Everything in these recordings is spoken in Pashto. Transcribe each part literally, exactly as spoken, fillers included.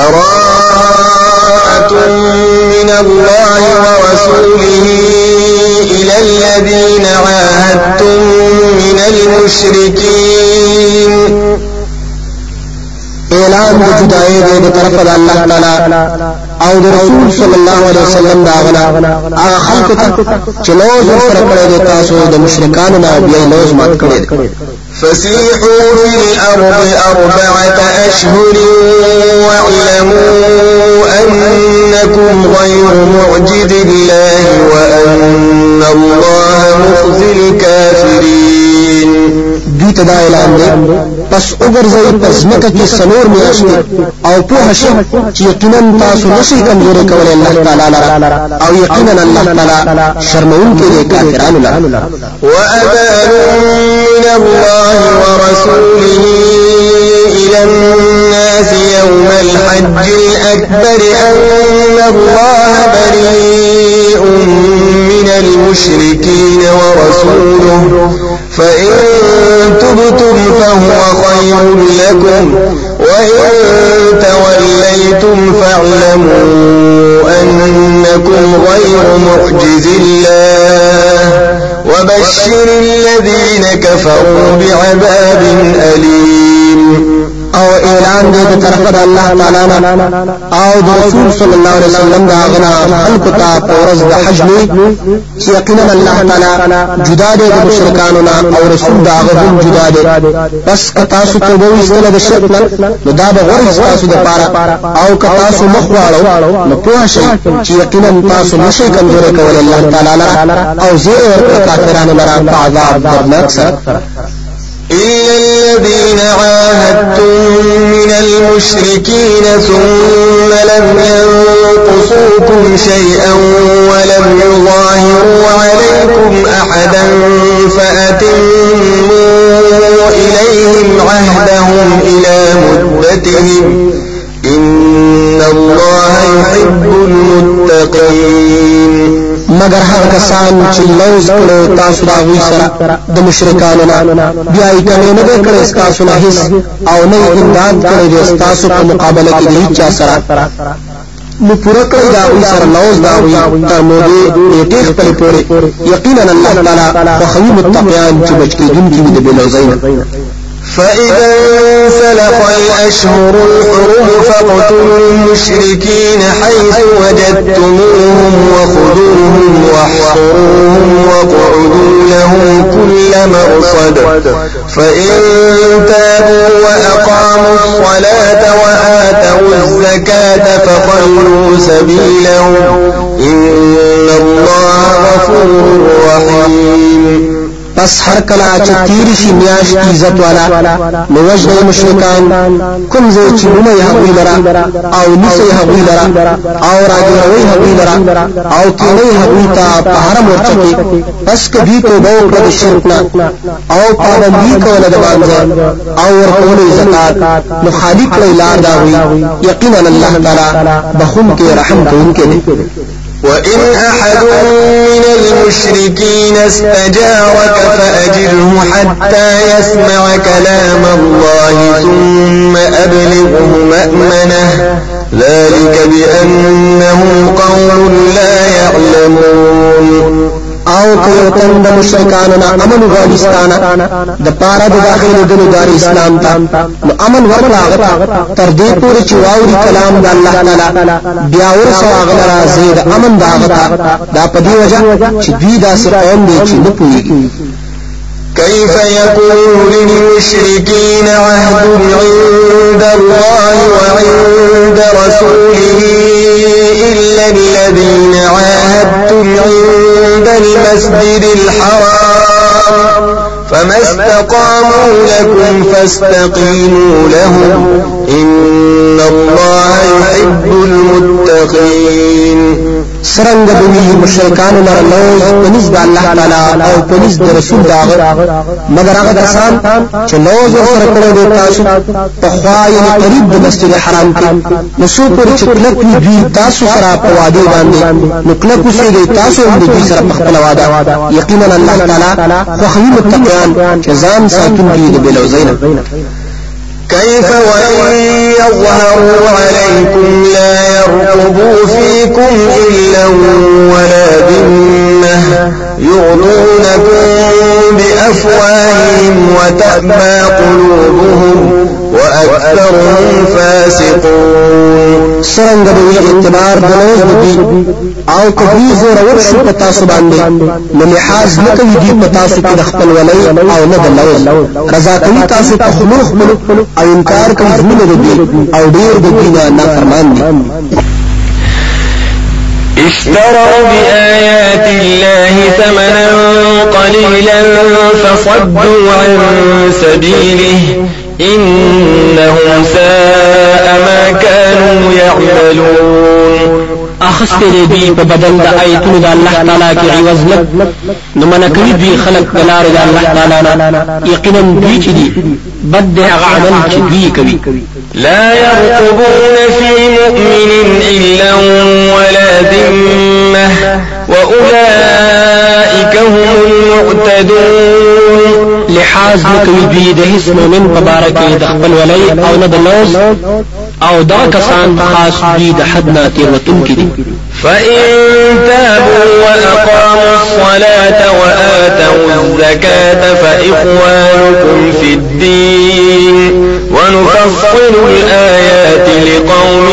براءة من الله ورسوله إلى الذين عاهدتم من المشركين. اعلان د جدای د طرف د الله تعالی او د رسول صلی الله علیه وسلم دا غنا هغه خلق ته چې لوز سره کړی د تاسو د مشرکانو نه بیا لوز مات کړی. فسيحوا في الأرض أربعة أشهر واعلموا أنكم غير معجز الله وأن الله مخزي الكافرين. دوی ته دا اعلان دی پس وګرځئ پس مکه کې سنور میاشتې او په هشه چې یقینا تاسو نشئ کمزوري کولای الله تعالی لرا او یقینا الله تعالی شرمونکي دی کافرانو لرا. وأذان من الله ورسوله إلى الناس يوم الحج الأكبر أن الله بريء من المشركين ورسوله فإن تبتم فهو خير لكم وإن توليتم فاعلموا أنكم غير معجز الله وبشر الذين كفروا بعذاب أليم. او اعلان دې د طرف د الله تعالی او د رسول صلی الله علیه وسلم دا غنا خلق ته پورز د حج نه چې یقینا الله تعالی جدا دې د مشرکانو او رسول دا غو جدا دې بس تاسو ته به وستله د شرک نو دا به غوړ تاسو د پاره او که تاسو مخواړو نو په شي چې یقینا تاسو نشئ کمزوري کول الله تعالی او زیر کافرانو لرا عذاب درناک سره. إلا الذين عاهدتم من المشركين ثم لم ينقصوكم شيئا ولم يظاهروا عليكم أحدا فأتموا إليهم عهدهم إلى مدتهم إن الله يحب المتقين. مگر هغه کسان چې لوز کړو تاسو دا وی سره د مشرکانو نه بیا یې کله نه کړی تاسو نه هیڅ او نه امداد کړی د تاسو په مقابله کې هیڅ چا سره نو پورا کړی دا وی سره لوز دا وی تر مودې دې خپل پورې یقینا الله تعالی خو خوي متقیان چې بچ کېدونکي دي د بلوزین. فإذا انسلخ الأشهر الحرم فاقتلوا المشركين حيث وجدتموهم وخذوهم واحصروهم واقعدوا لهم كل مرصد فإن تابوا وأقاموا الصلاة وآتوا الزكاة فخلوا سبيلهم إن الله غفور رحيم. پس هر کلا چې تیر شي میاشت عزت والا نو وجه مشرکان کوم ځای چې نه یې هغوی لرا او نسې هغوی لرا او راګروي هغوی لرا او کینې هغوی ته په حرم ورچکي پس کدی توبه وکړه د شرک نه او پابندي کوله د باندې او ورکول زکات نو خالق له لار دا وي یقینا الله تعالی بخون کې رحم کوونکی دی. وإن أحد من المشركين استجارك فأجره حتى يسمع كلام الله ثم أبلغه مأمنه ذلك بأنهم قوم لا يعلمون. او کلتن د مشرکانو نه امن غالستانه د پاره د داخلي د دار اسلام ته نو امن ورکړه تر دې پورې چې واوري کلام د الله تعالی بیا ورسو هغه راځي د امن دا غتا دا په دی وجه چې دوی دا سره قوم دي چې نه پوهیږي. كيف يكون للمشركين عهد عند الله وعند رسوله إلا الذين عاهدتم عند المسجد الحرام فما استقاموا لكم فاستقيموا لهم إن الله يحب المتقين. سرنګ دوی مشرکان لره لوز پنځ د الله تعالی او پنځ د رسول داغه مگر هغه کسان چې لوز سره کړو د تاسو په خوای قریب د مسجد حرام کې نو شو پر چې کلک دوی تاسو سره په وادي باندې نو کلک شي تاسو هم دوی سره په خپل واده یقینا الله تعالی خو خوي متقین چې ځان ساتونکي د بلوزین. كيف وإن يظهروا عليكم لا يرقبوا فيكم إلا ولا ذمة يرضونكم بأفواههم وتأبى قلوبهم وأكثرهم فاسقون. سرنگ دوی اعتبار دلوز دوی او کبھی زور ورشو پتاسو باندے نلحاظ نکوی دی پتاسو کی دخپل ولی او ندلوز رضا کوی تاسو تخلوخ ملو او انکار کوي زمونه دي او ډیر د دینه نافرمان دي. اشتروا بآيات الله ثمنا قليلا فصدوا عن سبيله إنهم ساء ما كانوا يعملون. اخست دی په بدل د آیتونو د الله تعالی کې عوض لګ نو منکوي دی خلق دلار د الله تعالی یقینا دوی چې دي بد هغه عمل چې دوی کوي. لا يرقبون في مؤمن إلا ولا ذمة وأولئك هم المعتدون. لحاظ نکوي دوی د هیڅ مؤمن په باره کې د خپل ولی او نه د لوز او دا کسان خاص دوی د حد نه تیروتونکي دي. فإن تابوا وأقاموا الصلاة وآتوا الزكاة فإخوانكم في الدين ونفصل الآيات لقوم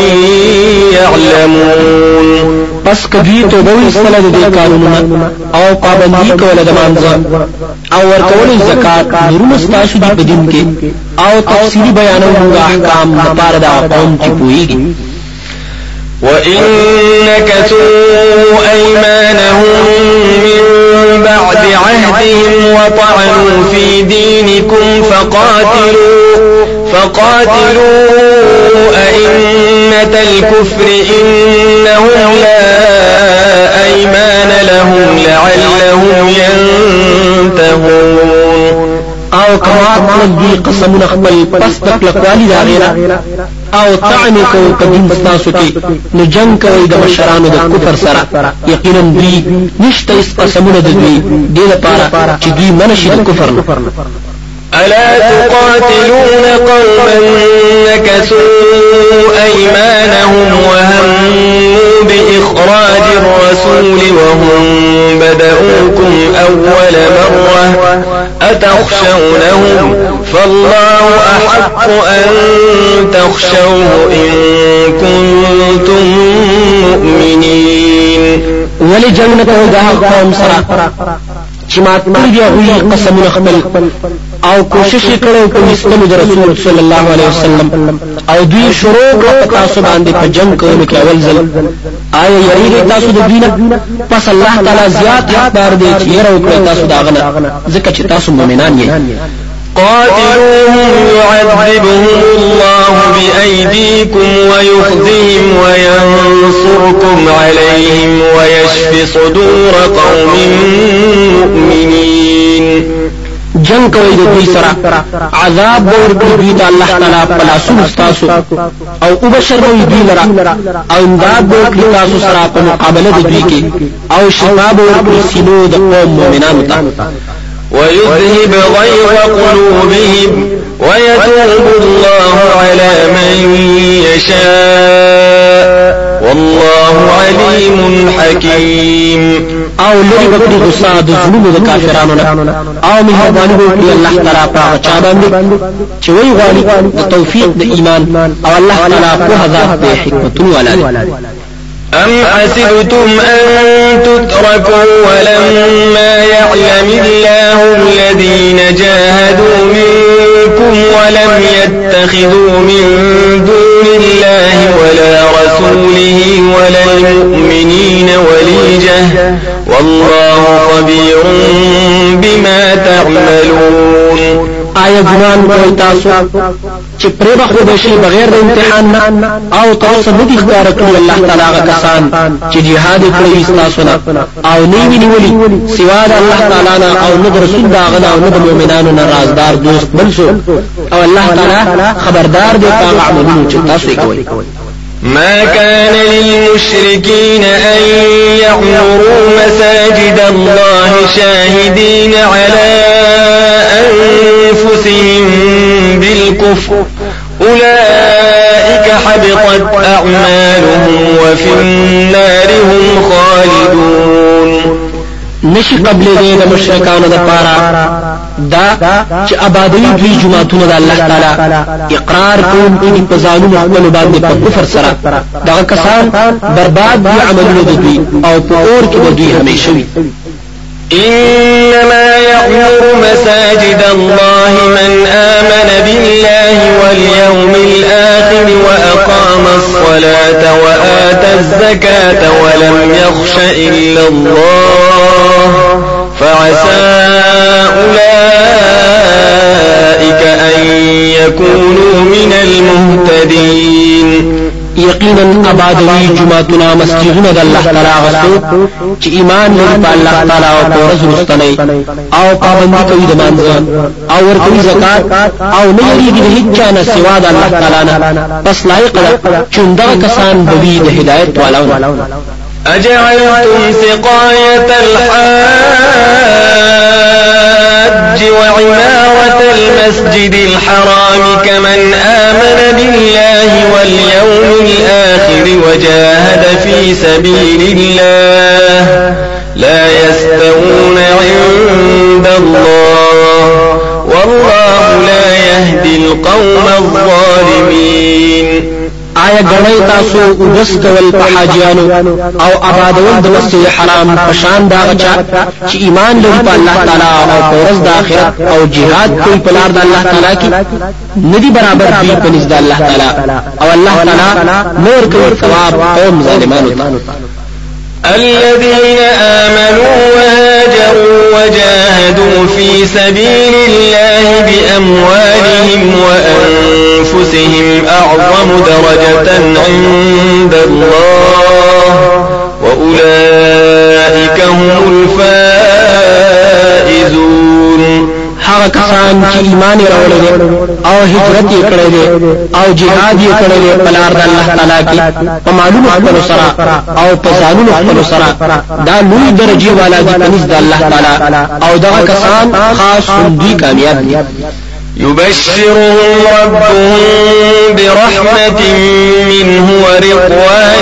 يعلمون. پس کدی توبه وستله د دې قانونونه او پابندي کوله د مانځه او ورکول زکات نورو ستاسو دی په دین کې او تفصیلی بیانونه د احکام لپاره د قوم چې پوهیږي. وإن نكثوا أيمانهم من بعد عهدهم وطعنوا في دينكم فقاتلوا فقاتلوا أئمة الكفر إنهم لا أيمان لهم لعلهم ينتهون. او کما تلدی قسمون خپل پس تکلقوالی دا غیره او طعنی کو په دین ستاسو کې نو جنگ کوي د مشرانو د کفر سره یقینا دوی نشته اس قسمون د دوی د لپاره چې دوی منشي د کفر نه. ألا تقاتلون قوما نكثوا أيمانهم وهموا بإخراج الرسول وهم بدأوكم أول مرة أتخشونهم فالله أحق أن تخشوه إن كنتم مؤمنين. ولجنة وجه قوم سرا چې ما تربیه وی قسمونه خپل او کوشش کړو په اسلام د رسول صلی الله علیه وسلم او دوی شروع کړ تاسو باندې په جنگ کولو کې اول ځل آیا یریږي تاسو د دین پس الله تعالی زیات حقدار دی چې یره وکړي تاسو دا غنه ځکه چې تاسو مؤمنان یې. قاتلوهم يعذبهم الله بأيديكم ويخزيهم وينصركم عليهم ويشفي صدور قوم مؤمنين. جنگ کوي د دوی سره عذاب ورکړي دوی ته الله تعالی په لاسونو تاسو او وبشر دوی لرا او امداد ورکړي تاسو سره په مقابله د دوی کې او شفا ورکړي سینو د قوم مؤمنانو ته. ويذهب غيظ قلوبهم ويتوب الله على من يشاء والله عليم حكيم. او لري بکړي غصه د ظلم د کافرانو نه او مهرباني وکړي الله تعالی په چا باندې چې وی غواړي د توفیق د ایمان او الله تعالی په هزار د حکمتونو والا. أم حسبتم أن تتركوا ولما يعلم الله الذين جاهدوا منكم ولم يتخذوا من دون الله ولا رسوله ولا المؤمنين وليجة والله خبير بما تعملون. آیا ګمان کوي تاسو چې پرې به خو بشي بغیر د امتحان نه او تاسو نه دي ښکار کړی الله تعالی هغه کسان چې جهاد کوي تاسو نه او نه وینولي سوا د الله تعالی نه او نه د رسول داغه او نه د مؤمنانو نه رازدار دوست بل شو او الله تعالی خبردار دی په عملونو چې تاسو کوي. ما كان للمشركين أن يعمروا مساجد الله شاهدين على أنفسهم بالكفر حبطت أعمالهم وفي النار هم خالدون. نشي قبل دې د مشرکانو د پاره دا چې آبادوي دوی جماعتونه د الله تعالی اقرار کوي په ظالم خپل باندې په کفر سره دا کسان برباد دي عملونه دوی او په اور کې دوی همیشه وي. إنما يعمر مساجد الله من آمن بالله واليوم الآخر وأقام الصلاة وآتى الزكاة ولم يخش إلا الله فعسى أولئك أن يكونوا من المهتدين. یقینا آبادوی جماعتنا مسجدنا د الله تعالی غسو چې ایمان لري په الله تعالی او په ورځ وروستنی او پابندي کوي د مانځه او ورکوي زکات او نه یریږي د هیڅ چا نه سوا د الله تعالی نه پس لایق ده چې دا کسان دوی د هدایت والاونه. أجعلتم سقاية الحاج وعمارة المسجد الحرام كمن آمن بالله واليوم الآخر وجاهد في سبيل الله لا يستوون عند الله والله لا يهدي القوم الظالمين. آیا غړی تاسو وبس کول په حاجیانو او آبادول د مسجد حرام په شان دا غچا چې ایمان لري په الله تعالی او په ورځ د آخرت او jihad کوي په لار د الله تعالی کې ندي برابر دی په نزد الله تعالی او الله تعالی نور کوي ثواب قوم ظالمانو ته. الذين آمنوا وهاجروا وجاهدوا في سبيل الله بأموالهم وأنفسهم أعظم درجة عند الله وأولئك هم الفائزون. هغه کسان چې ایمان راوړل او هجرت یې کړی دی او jihad یې کړی دی په لار د الله تعالی کې په مالونو خپل سره او په ځانونو خپل سره دا لوی درجه والا دي په نزد الله تعالی او دا کسان خاص دوی کامیاب دي. يبشرهم ربهم برحمة منه ورضوان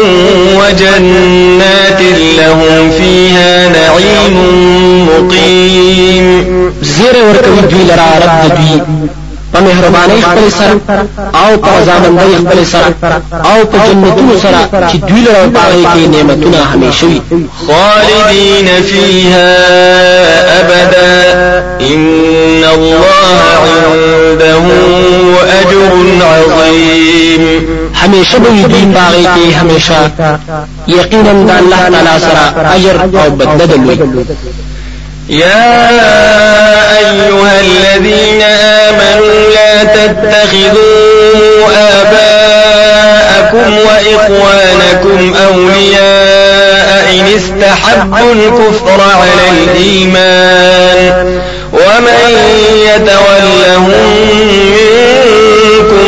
وجنات لهم فيها نعيم مقيم. زیر ورکوي دوی لرا رب دوی په مهرباني خپل سره او په ځامندۍ خپل سره او په جنتونو سره چې دوی لرا پاره کې نعمتونه همیشه وي. خالدين فيها أبدا إن الله عنده أجر عظيم. همیشه به دوی پاره کې همیشه یقینا د الله تعالی سره اجر او بدل لوي. يا أيها الذين آمنوا لا تتخذوا آباءكم وإخوانكم أولياء إن استحبوا الكفر على الإيمان ومن يتولهم منكم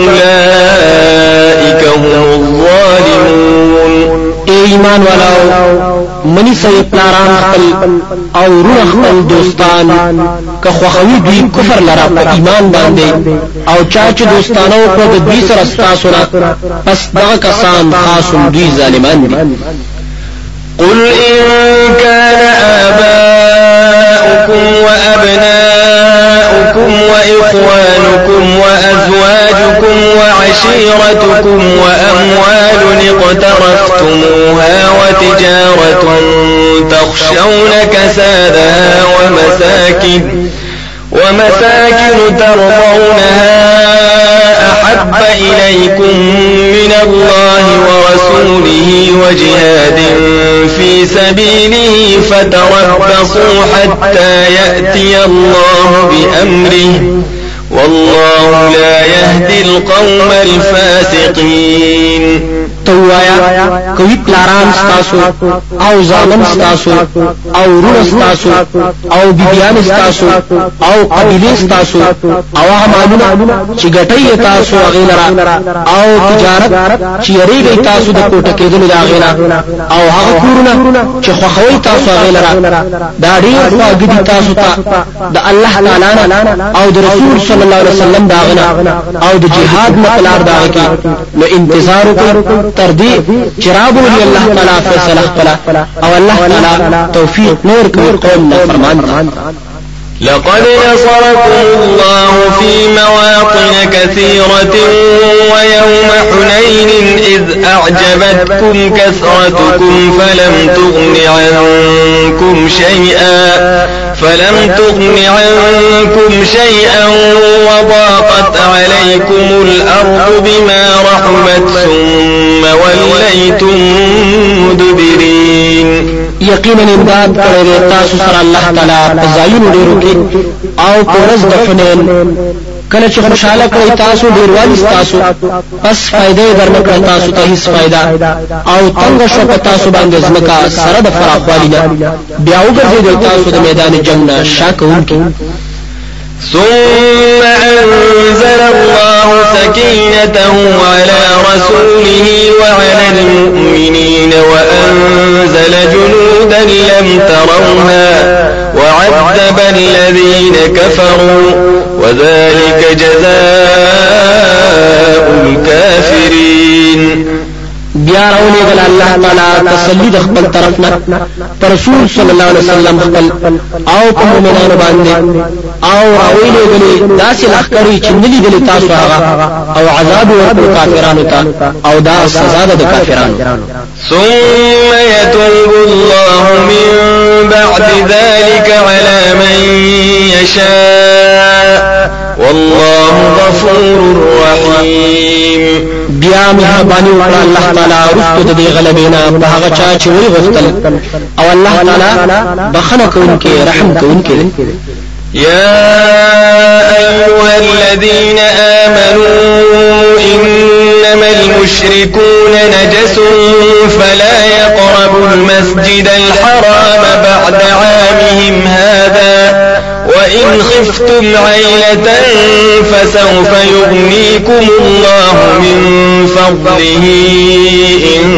فأولئك هم الظالمون. ایمان والاو منی سي پلاران خپل او روح خپل دوستان که خوخوي دوی کفر لرا په ایمان باندې او چا چې دوستانو په دوی سره ستاسو نه پس دا کسان خاص دوی ظالمان دي. قل إن كان آباؤكم وأبناؤكم وإخوانكم وأزواجكم وعشيرتكم وأموال اقترفتموها وتجارة تخشون كسادها ومساكن ومساكن ترضونها أحب إليكم من الله ورسوله وجهاد في سبيله فتربصوا حتى يأتي الله بأمره والله لا يهدي القوم الفاسقين. توایا کوي پلاران ستاسو او ظالم ستاسو او رور ستاسو او بیبیان ستاسو او قبیله ستاسو او مالونه چې ګټي تاسو غیلرا او تجارت چې یریږي تاسو د کوټه کېدل دا غیلا او هغه کورونه چې خوخوي تاسو غیلرا دا ډیر خواږه دي تاسو ته د الله تعالی او د رسول صلی صلی الله علیه وسلم داغنا او د جهاد مقلار داغ کی نو انتظار وکړو تر دې چرابو لی الله تعالی فیصله خپل او الله تعالی توفیق نور کوي قوم فرمان. لقد نصركم الله في مواطن كثيرة ويوم حنين إذ أعجبتكم كثرتكم فلم تغن عنكم شيئا فلم تغن عنكم شيئا وضاقت عليكم الأرض بما رحبت ثم وليتم مدبرين. یقینا امداد کړی تاسو سره الله تعالی په ځایونو ډیرو کې او پرز د حنین کله چې خوشاله کړی تاسو ډیروالي تاسو پس فائدې درنکړی تاسو ته هیڅ فائدہ او تنگ شو په تاسو باندې ځمکا سره د فراخوالي نه بیا وګرځیدل تاسو د میدان جنگ نه شاکونکي. ثم أنزل الله سكينته على رسوله وعلى المؤمنين وأنزل جنودا لم تروها وعذب الذين كفروا وذلك جزاء الكافرين. بیا راولې غل الله تعالی تسلی د خپل طرفنا رسول صلی الله علیه وسلم خپل او په مومنانو باندې او راولې غل داسې لخرې چې ندي دل تاسو هغه او عذاب ورکړ کافرانو ته او دا سزا ده د کافرانو. ثم يتوب الله من بعد ذلك على من يشاء والله غفور رحيم. بیا مهرباني وکړه الله تعالی رستو د دې غلبینا په هغه چا چې وی غوښتل او الله تعالی بخنه کوونکی رحم کوونکی. يا أيها الذين آمنوا إنما المشركون نجس فلا يقربوا المسجد الحرام بعد عامهم هذا وإن خفتم عيلة فسوف يغنيكم الله من فضله إن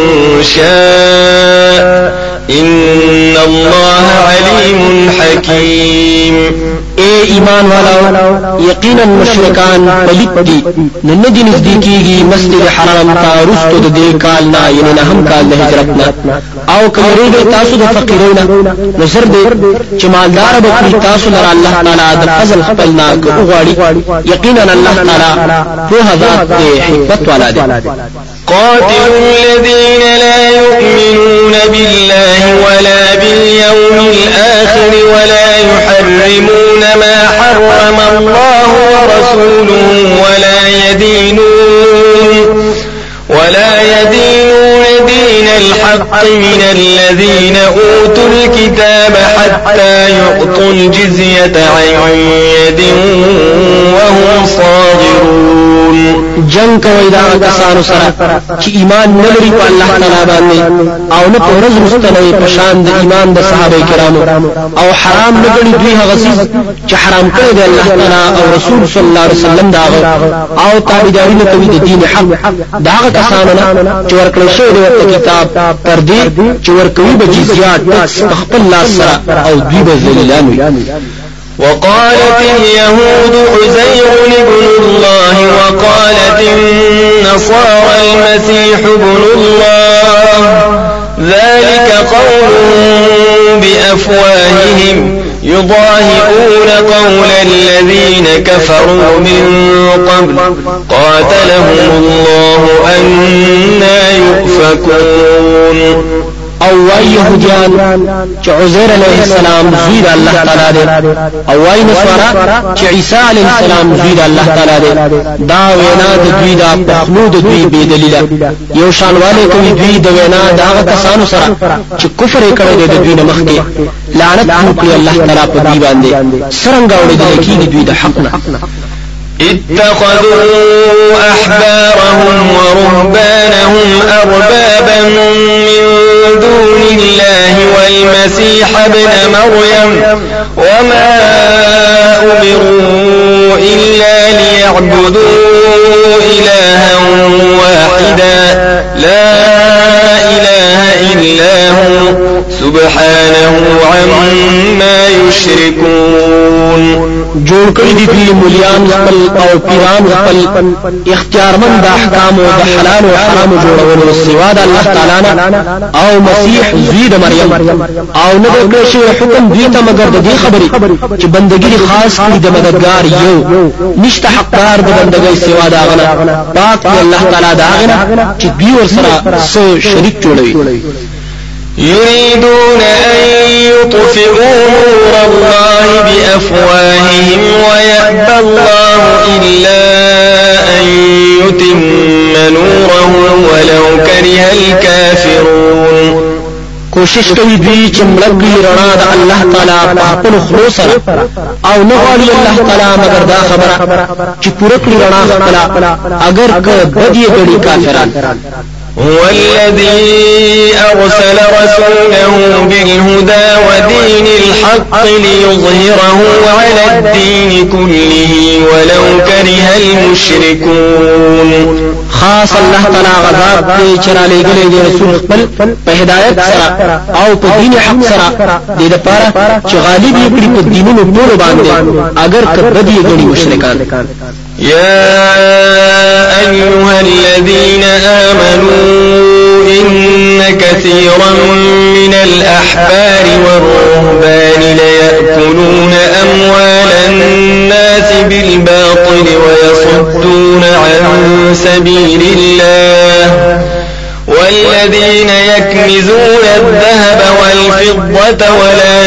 شاء إن الله عليم حكيم. اے ایمان والو یقینا مشرکان پلیت دی نندی نزدیکیږي مسجد حرام ته رستو د دې کال نه یعنی نه هم کال د هجرت نه او کړي تاسو د فقیرونو نظر دې چې مالدار به تاسو لپاره الله تعالی د فضل خپلنا کوغاړي یقینا الله تعالی په هغه ذات حکمت والا دی. قاتلوا الذين لا يؤمنون بالله ولا باليوم الآخر ولا يحرمون ما حرم الله ورسوله ولا يدينون ولا يدينون دين الحق من الذين أوتوا الكتاب حتى يعطوا الجزية عن يد وهم صاغرون. جنگ کوي دا کسانو سره چې ایمان نه لري په الله تعالی باندې او نه په ورځ مستنوي په شان د ایمان د صحابه کرامو او حرام نه ګڼي دوی هغه څه چې حرام کړی دی الله تعالی او رسول صلی الله علیه وسلم دا او تابعداري نه کوي د دین حق دا هغه کسانو نه چې ورکړل شوی دی کتاب تر دې چې ورکوي به جزیات په خپل لاس سره او دوی به ذلیلان وي. وقالت اليهود عزير ابن الله وقالت النصارى المسيح ابن الله ذلك قولهم بأفواههم يضاهئون قول الذين كفروا من قبل قاتلهم الله أنى يؤفكون. او وای يهوديان چې عزير عليه السلام زوی د الله تعالی دی او وای نصارا چې عيسى عليه السلام زوی د الله تعالی دی دا وینا د دوی د خلود دوی به دلیل یو شانواله کوي دوی د وینا دا کسانو سره چې کفر کړي د دوی نه مخکې لعنت وکړي الله تعالی په دوی باندې څنګه وړي د کیږي دوی د حق نه. اتخذوا أحبارهم ورهبانهم أربابا من دون الله والمسيح ابن مريم وما أمروا إلا ليعبدوا إلها واحدا لا إله إلا هو سبحانه عما يشركون. جوړ کړی دي مولیان خپل او پیران خپل اختیارمند د احکام او د حلال او حرام جوړولو سوا د الله تعالی او مسیح زوی د مریم او نه کړی شی حکم دوی ته مگر د دې خبرې چې بندګي خاص کړي د مددگار یو نشته حقدار د بندګۍ سوا دا غنه پاک الله تعالی دا غنه چې دوی ور سره سو شریک جوړوي يريدون أن يطفئوا نور الله بأفواههم ويأبى الله إلا أن يتم نوره ولو كره الكافرون کوشش کوي دوی چې ملګری رڼا د الله تعالی په خپل خلوص او نه غواړي الله تعالی مگر دا خبره چې پوره کړی رڼا خپل اگر که بدی غړي کافران هو الذي أرسل رسوله بالهدى ودين الحق ليظهره على الدين كله ولو كره المشركون خاص الله تعالی غضب دې چرالې غلې دې رسول خپل په هدایت سره او په دین حق سره دې لپاره چې غالب یې کړی په دینونو ټول باندې اگر کبه دې غړي مشرکان يا أيها الذين آمنوا إن كثيرا من الأحبار والرهبان ليأكلون أموال الناس بالباطل ويصدون عن سبيل الله والذين يكنزون الذهب والفضة ولا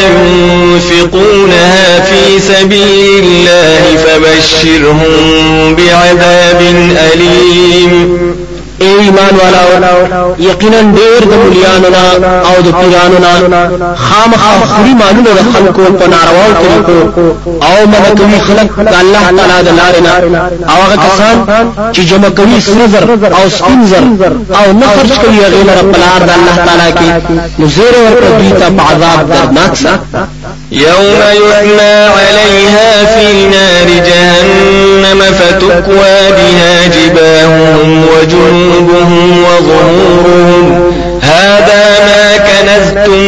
ينفقونها في سبيل الله فبشرهم بعذاب أليم ایمان والا یقینا ډیر د مليانو او د پیرانو خامخا خوري مالونه د خلکو په نارواو طریقو او ملکوي خلق د الله تعالی د لارې نه او هغه کسان چې جمع کوي سنزر او سپینزر او نه خرج کوي غیر رب العالمین د الله تعالی کې نذیر ورکړي ته په عذاب دردناک سره يوم يحمى عليها في نار جهنم فتكوى بها جباههم وجنوبهم وظهورهم هذا ما كنزتم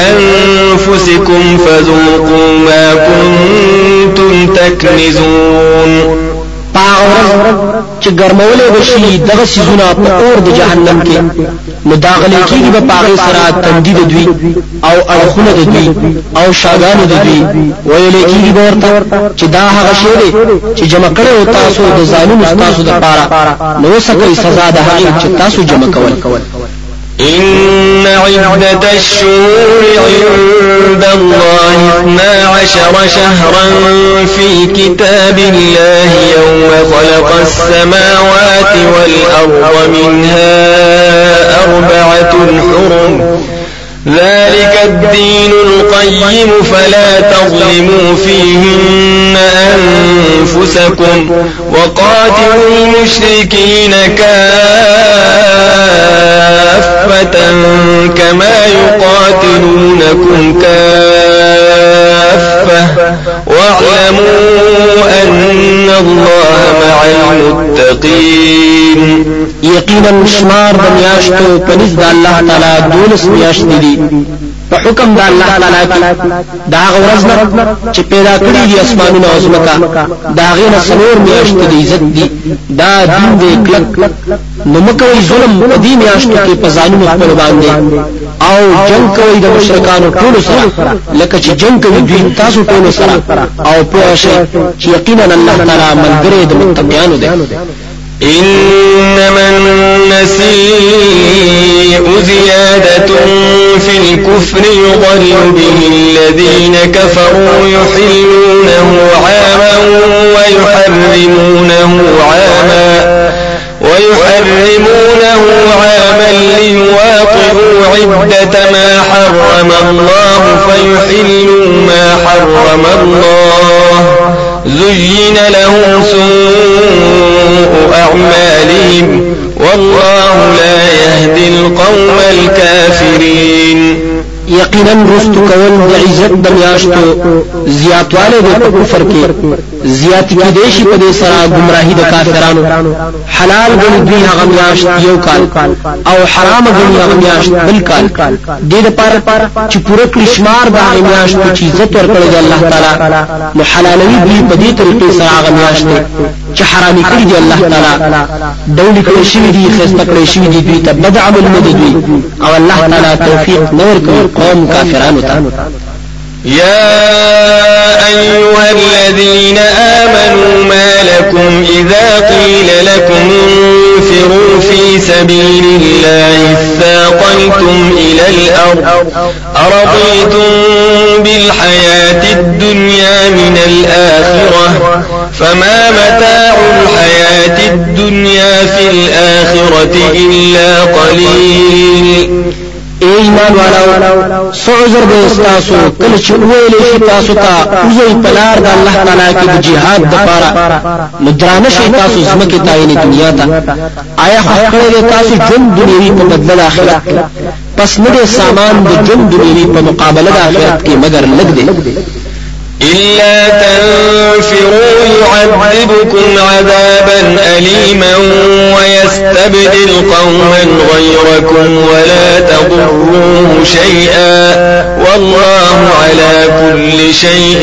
لأنفسكم فذوقوا ما كنتم تكنزون چې ګرمولې بشي دغه سيزونه په اور د جهنم کې مداخله کیږي په پاغه سره تندید دوی او اړخونه دوی او شاګان دوی ویلې کیږي ورته چې دا هغه شی دی چې جمع کړو تاسو د ظالم تاسو د پاره نو سکه سزا ده هغه چې تاسو جمع کول إن عدة الشهور عند الله اثنا عشر شهرا في كتاب الله يوم خلق السماوات والأرض منها أربعة حرم ذلك الدين القيم فلا تظلموا فيهن أنفسكم وقاتلوا المشركين كافة كما يقاتلونكم كافة واعلموا أن الله مع المتقين یقینا شمار د میاشتو په نزد الله تعالی دولس میاشت دي په حکم د الله تعالی کې دا ورځ نه چې پیدا کړی دي اسمانونه او زمکا دا غینه سنور میاشت دي عزت دي دا دین دې کلک نو مکوې ظلم په دې میاشتو کې په ځانونو خپل باندې او جنگ کوي د مشرکانو ټول سره لکه چې جنگ کوي دوی تاسو ټول سره او په شي چې یقینا الله تعالی ملګری د متقینانو دی إنما النسيء زيادة في الكفر يضل به الذين كفروا يحلونه عاما ويحرمونه عاما ويحرمونه عاما ليواطئوا عدة ما حرم الله فيحلوا ما حرم الله زين لهم سوء أعمالهم والله لا يهدي القوم الكافرين یقینا رستو کول د عزت د میاشتو زیاتواله د کفر کې زیات کې دیشي په دې سره گمراهي د کافرانو حلال ګڼي دوی هغه میاشت یو کال او حرام ګڼي هغه میاشت بل کال دې لپاره چې پوره کړی شمار د هغه میاشت چې عزت ورکړي دی الله تعالی نو حلالوي دوی په دې طریقې سره هغه میاشت چې حرامي کړی دی الله تعالی ډول کړی شوی دی خسته کړی شوی دی دوی ته بد عمل نه دی او الله تعالی توفیق نور کوي قوم کافرانو ته يا أيها الذين آمنوا ما لكم إذا قيل لكم انفروا في سبيل الله اثاقلتم إلى الأرض أرضيتم بالحياة الدنيا من الآخرة فما متاع الحياة الدنيا في الآخرة إلا قليل ایمان والاو سعذر به استاسو کله چې ویلې شي تاسو ته وزي پلار د الله تعالی کې د جهاد د پاره مدرانه شي تاسو زمکه تاینه دنیا ته آیا خپل تاسو جن دنیوي په بدل آخرت پس نه سامان د جن دنیوي په مقابله د آخرت کې مگر لګ دی إلا تنفروا يعذبكم عذابا أليما ويستبدل قوما غيركم ولا تضروه شيئا والله على كل شيء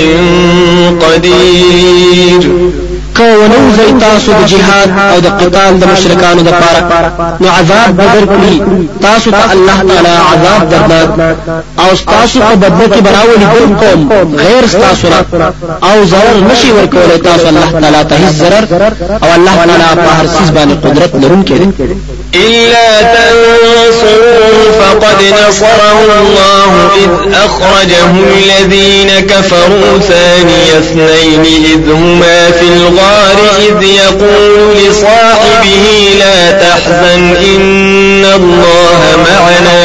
قدير کونو زي تاسو د جهاد او د قتال د مشرکانو د پاره نو عذاب بدر کړی تاسو ته الله تعالی عذاب درناک او تاسو په بدل کې براولي بل قوم غیر تاسو او ضرر نشي ورکول تاسو الله تعالی ته ضرر او الله تعالی په هر څه باندې قدرت لرونکی دی إلا تنصروا فقد نصره الله إذ أخرجه الذين كفروا ثاني اثنين إذ هما في الغار إذ يقول لصاحبه لا تحزن إن الله معنا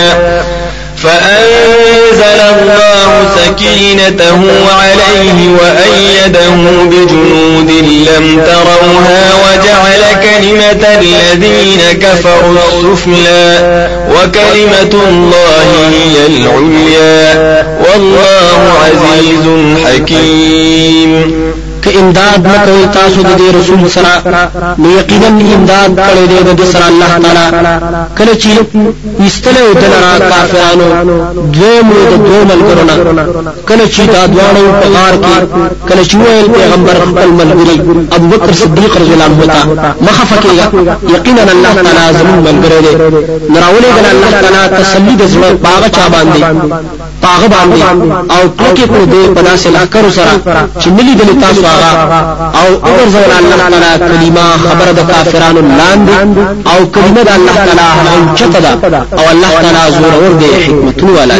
فأنزل الله سكينته عليه وأيده بجنود لم تروها وجعل كلمة الذين كفروا السفلى وكلمة الله هي العليا والله عزيز حكيم که امداد نکوي تاسو د رسول سره نو یقینا امداد کړی دی د سره الله تعالی کله چې استلو دلرا کافرانو دوم د دوم ملګرونه کله چې دا دوانو په غار کې کله چې ویل پیغمبر خپل ملګری ابو بکر صدیق رضی الله عنه مخفقېږي یقینا الله تعالی زمون ملګری دی نراولې د الله تعالی تسلی د زړه باغ چا باندې باغ باندې او ټوکې کو دې پداسه لکر سره چې ملي دل تاسو او اگر زول الله تعالی کلمه خبر د کافرانو لاندې او کلمه د الله تعالی هم چته او الله تعالی زور ور دي حکمتونه والا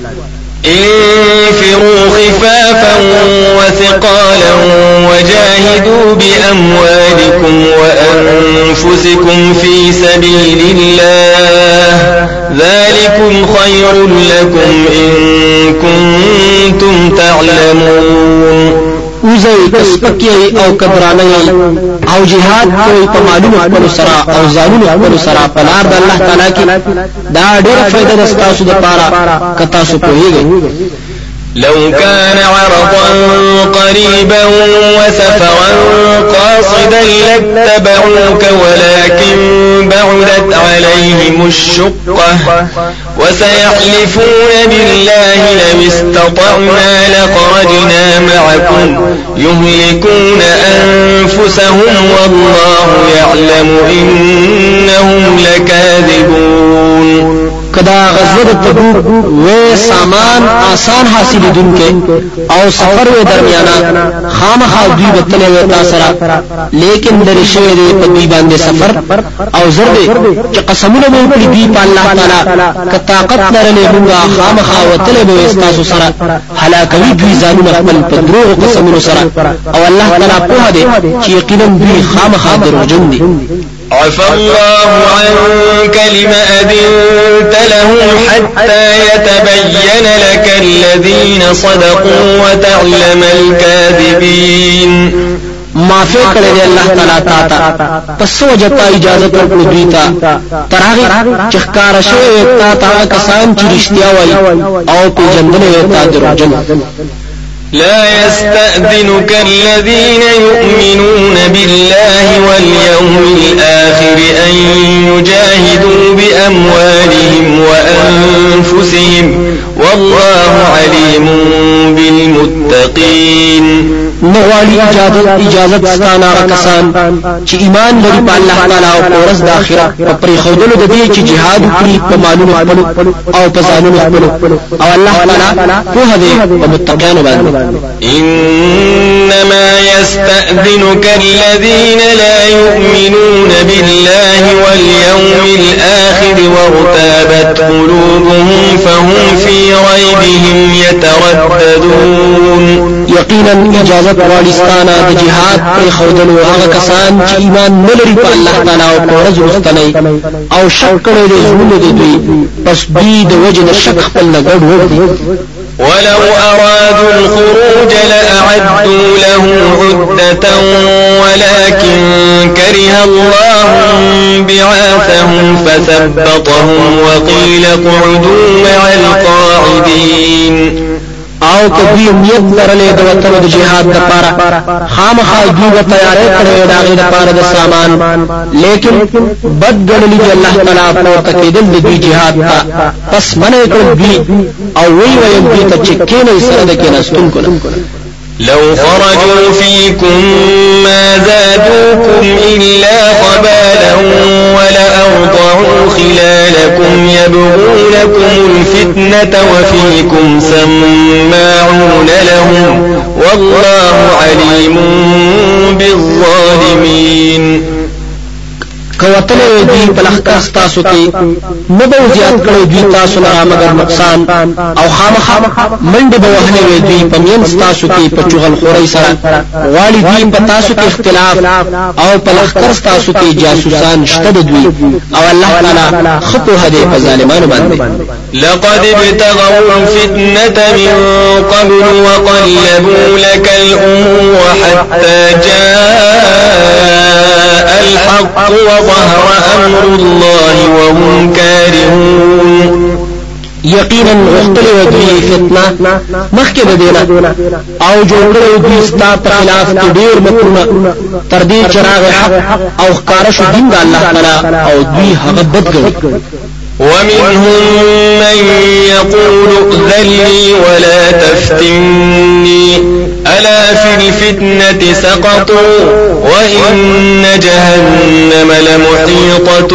انفروا خفافا وثقالا وجاهدوا بأموالكم وأنفسكم في سبيل الله ذلكم خير لكم إن كنتم تعلمون وزي کسپکی او کبرانه او جهاد کوي په معلومه خپل سره او ځانونه خپل سره په لار د الله تعالی کې دا ډېر فائدہ د تاسو د پاره کتا سو کویږي لو كان عرضا قريبا وسفرا قاصدا لاتبعوك ولكن بعدت عليهم الشقة وسيحلفون بالله لو استطعنا لخرجنا معكم يهلكون أنفسهم والله يعلم إنهم لكاذبون کدا غزوه تبوک و سامان آسان حاصل دونکو او سفر و درمیانا خامخا دوی بتلے و تاثرا لیکن درشه دې په دوی باندې سفر او زرد چې قسمونه مو کړی دی په الله تعالی ک طاقت لرلې موږ خامخا وتلې به استاسو سره هلاکوي دوی ځانونه خپل په دروغ قسمونو سره او الله تعالی په دې چې یقینا دوی خامخا دروغجن دي عفى الله عنك لم أذنت لهم حتى يتبين لك الذين صدقوا وتعلم الكاذبين معافی کړی دی الله تعالی تا ته پس وجتا اجازه ورکړو دوی ته ترغه چخکار شوی تا تا کسان چې رښتیا وایي او په جندنه تا دروژن. لا يستأذنك الذين يؤمنون بالله واليوم الآخر أن يجاهدوا بأموالهم وأنفسهم والله عليم بالمتقين. نغواړي اجازت اجازت ستانه کسان چې ایمان لري په الله تعالی او په ورځ د آخرت په پرې خودلو د دې چې jihad کوي په مالونو خپل او په ځانونو خپل او الله تعالی په دې په متقینو باندې. إنما يستأذنك الذين لا يؤمنون بالله واليوم الآخر وارتابت قلوبهم فهم في ريبهم يترددون. یقینا اجازت والیستانا د جهاد پر خودلو هغه کسان چې ایمان نلري په الله تعالی او په ورځ وروستنی او شک کړي دي زموږ د دوی پس دوی د وجه د شک خپل نه ګډ وړي. ولو أرادوا الخروج لأعدوا له عدة ولكن كره الله بعاثهم فثبطهم وقيل اقعدوا مع القاعدين. او کدی نیت لرلې د وطن د جهاد لپاره خامخا دوی تیارې کړې داغه لپاره د سامان لیکن بد غنلی چې الله تعالی په تکیدل د دوی جهاد ته پس منې کړ دوی او وی وی دوی ته چې کینې سره د کیناستون کول. لو خرجوا فيكم ما زادوكم إلا خبالا ولأوضعوا خلالكم يبغونكم الفتنة وفيكم سماعون لهم والله عليم بالظالمين. کوتلې دوی په لخر تاسو کې نو به زیات کړو دوی تاسو نه مگر نقصان او خامخا منډه به وهلې دوی په مين تاسو کې په چغل خوري سره غالي دوی په تاسو کې اختلاف او په لخر تاسو کې جاسوسان شته دوی او الله تعالی خطو هدي په ظالمانو باندې. لقد ابتغوا الفتنة من قبل وقلبوا لك الأمور حتى جاء الحق وظهر أمر الله وهم كارهون. یقینا غختل ودوی فتنه مخکې د دینه او جوړل دوی ستا په خلاف ډیر مکرونه تر دې چراغ حق او ښکار شو دین د الله تعالی او دوی هغه بدګړي. ومنهم من يقول ائذن لي ولا تفتني ألا في الفتنة سقطوا وإن جهنم لمحيطة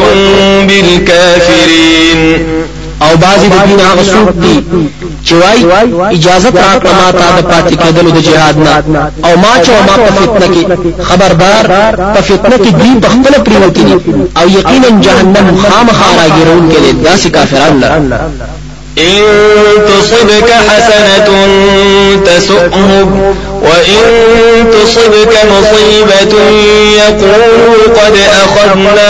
بالكافرين. او بعضی د دین هغه څوک دي چې وای اجازه راکړه ما ته د پاتې کېدلو د جهاد نه او ما چې ما په فتنه کې خبردار په فتنه کې دین په خپل پریوتی دي او یقینا جهنم خامخا راګرون کې دي داسې کافرانو لره. إن تصبك حسنة تسؤهم وإن تصبك مصيبة يقولوا قد أخذنا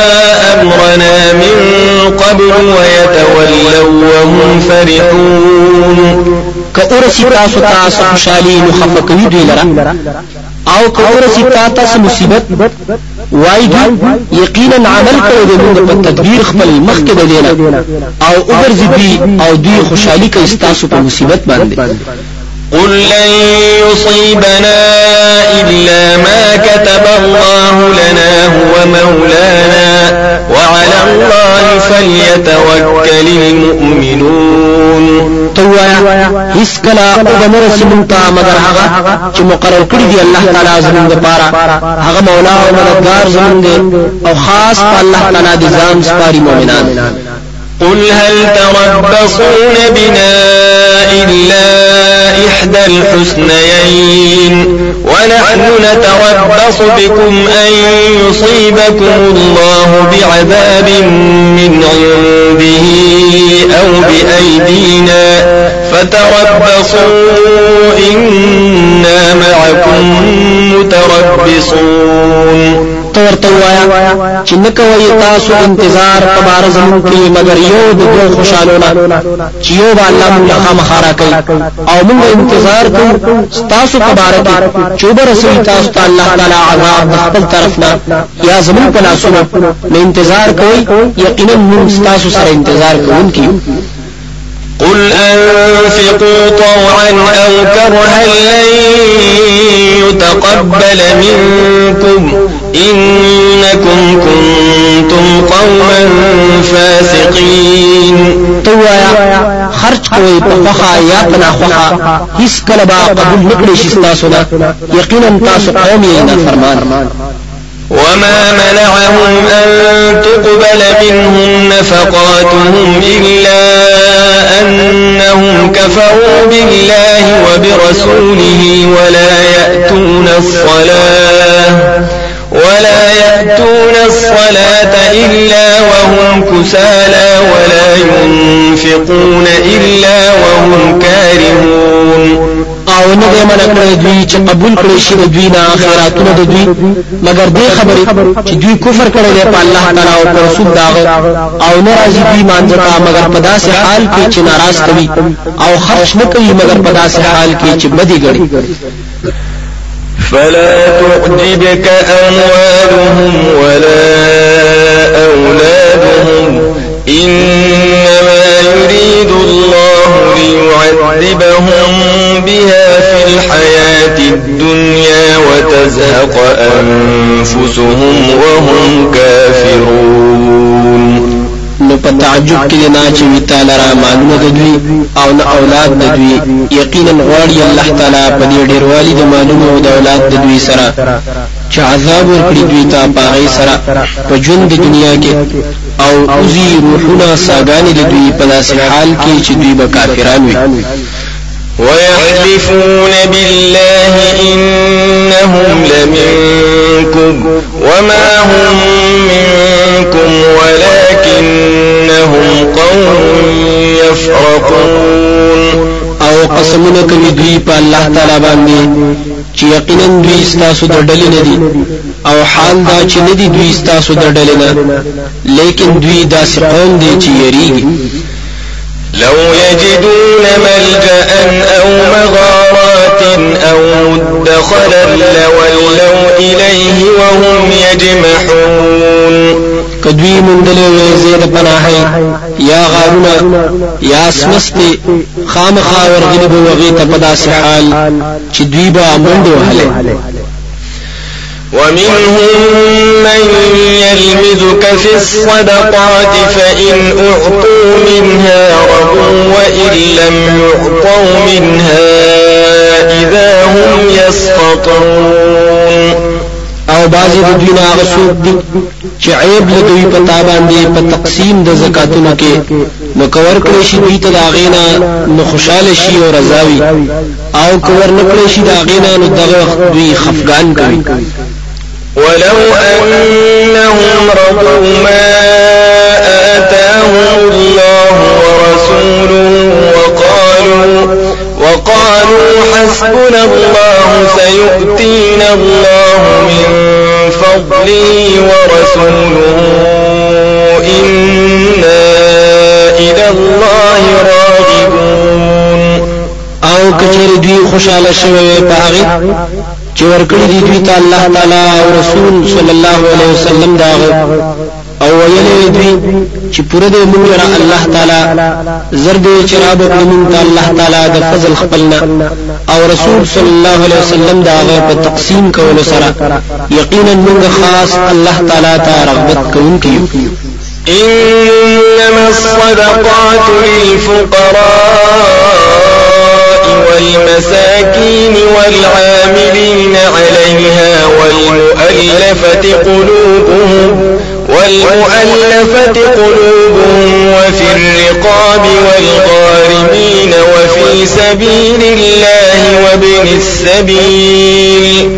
أمرنا من قبل ويتولوا وهم فرحون. كأورسي تاسو تاسو خوشالي مخفقوي دوی لرا او كأورسي تاسو مصیبت وای دوی یقینا عمل کړو د موږ په تدبیر خپل مخکې د دینه او وګرځي دوی او دوی خوشالي کوي تاسو په مصیبت باندې. قل لن يصيبنا إلا ما كتب الله لنا هو مولانا وعلى الله فليتوكل المؤمنون. توایا هیڅ کله او د مرسي مونته مگر هغه چې مقرر کړی دی الله تعالی زموږ لپاره هغه مولا او مددگار زموږ دی او خاص الله تعالی د ځان سپاري مؤمنان. قل هل تربصون بنا إلا إحدى الحسنيين ونحن نتربص بكم أن يصيبكم الله بعذاب من عنده أو بأيدينا فتربصوا إنا معكم متربصون. تو ورته وایا چې نکوي تاسو انتظار په بار زمون کې مگر یو د دوه خوشالونه چې یو الله موږ مخارا کوي او موږ انتظار کوو تاسو په بار کې چې به رسول تاسو ته الله تعالی عذاب خپل طرفنا یا زمون په لاسونو نو انتظار کوي یقینا موږ تاسو سره انتظار کوونکي. قل أنفقوا طوعا أو كرها لن يتقبل منكم إنكم كنتم قوما فاسقين. توایا خرج کوئی په خوا یا پنا خوا هیڅ کله با قبول نکړي شي تاسو نه یقینا تاسو قوم یې نه فرمان. وما منعهم أن تقبل منهم نفقاتهم إلا أنهم كفروا بالله وبرسوله ولا يأتون الصلاة ولا يأتون الصلاة إلا وهم كسالى ولا ينفقون إلا وهم كارهون. او نه دې منع کړی دوی چې قبول کړي شي دوی نه خیراتونه د دوی مگر دې خبرې چې دوی کفر کړی دی په الله تعالی او پر رسول داغه او ناراضي دوی مانځتا مگر په داسې حال کې چې ناراض کوي او خرج نه کوي مگر په داسې حال کې چې بدی ګړي. فلا تعجبك أموالهم ولا أولادهم إنما يريد الله ليعذبهم بها في الحياة الدنيا وتزهق أنفسهم وهم كافرون. نو په تعجب کې نه چې وی تعالی را مانونه د دوی او نه اولاد د دوی یقینا غواړي الله تعالی په دې ډیروالي د مانونو او د اولاد د دوی سره چې عذاب ورکړي دوی ته په سره په ژوند د دنیا کې او اوزي روحونه ساګانې د دوی په داسې حال کې چې دوی به کافران وي. ويحلفون بالله إنهم لمنكم وما هم منكم ولكنهم قوم يفرقون. او قسمونه کوي دوی په الله تعالی باندې چې یقینا دوی ستاسو د ډلې نه دي او حال دا چې نه دي دوی ستاسو د ډلې نه لیکن دوی داسې قوم دي چې یریږي. لو يجدون ملجأ أو مغارات أو مدخلا لولوا إليه وهم يجمحون. کدوی مندلې وې زید پناهي یا غارونه یا سمستي خامخا ورغلي به وغي ته په داسې حال چې دوی به منډه وهله. ومنهم من يلمزك في الصدقات فإن أعطوا منها رضوا وإن لم يعطوا منها إذا هم يسخطون. او بعضی د دوی نه هغه څوک دي چې عیب له دوی په تابان دي په تقسیم د زکاتونو کې نو کور کړی شي دوی ته د غینا نو خوشاله شي او رضاوي او کور نه کړی شي د غینا نو دغه وخت دوی خفقان کوي. ولو أنهم رضوا ما آتاهم الله ورسوله وقالوا وقالوا حسبنا الله سيؤتينا الله من فضله ورسوله إنا إلى الله راغبون. او کچری دوی خوشاله شوی په هغه چې ورکړي دي دوی ته الله تعالی او رسول صلی الله علیه وسلم دا او ویلې دوی چې پوره دې موږ را الله تعالی زرد چرابه موږ ته الله تعالی د فضل خپلنا او رسول صلی الله علیه وسلم دا په تقسیم کولو سره یقینا موږ خاص الله تعالی ته رغبت کوونکي یو. إنما الصدقات للفقراء والمساكين والعاملين عليها والمؤلفة قلوبهم والمؤلفة قلوبهم وفي الرقاب والغارمين وفي سبيل الله وابن السبيل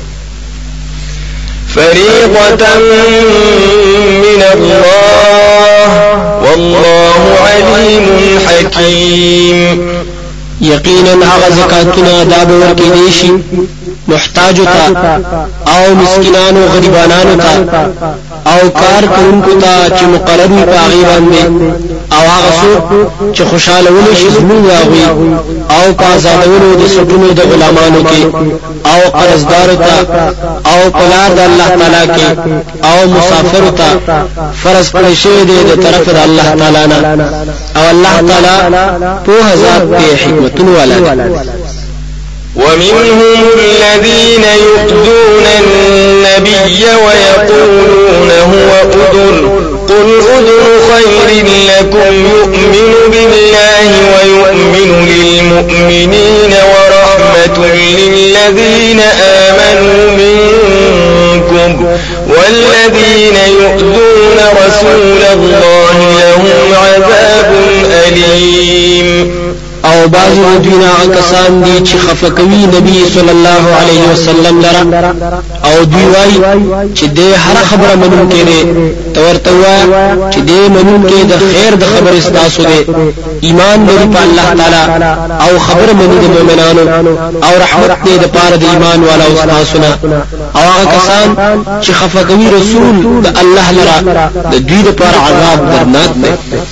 فريضة من الله والله عليم حكيم. یقینا هغه زکاتونه دا به ورکې دي شي محتاجو تا او مسکینانو غریبانانو تا او کار کوونکو ته چې مقرر وي په هغې باندې او هغه څوک چې خوشاله ونی شي زموږ هغوی او په ازادولو د سټونو د غلامانو کې او قرضدارو ته او په لار د الله تعالی کې او مسافرو ته فرض کړی شوی دی د طرف د الله تعالی نه او الله تعالی پوهه ذات دی حکمتونو والا دی. ومنهم الذين يؤذون النبي ويقولون هو أذن قل أذن خير لكم يؤمن بالله ويؤمن للمؤمنين ورحمة للذين آمنوا منكم والذين يؤذون رسول الله لهم عذاب أليم. او بعض دوینا کسان دي چې خفقوي نبی صلی الله علیه وسلم لرا او دوی وای چې د هر خبره منون کې دي تورته وای چې د منون کې د خیر د خبر استاسو دي ایمان لري په الله تعالی او خبر مني د مؤمنانو او رحمت دې د پاره د ایمان والا استاسو او هغه کسان چې خفقوي رسول د الله لرا د دوی د پاره عذاب درناک دی.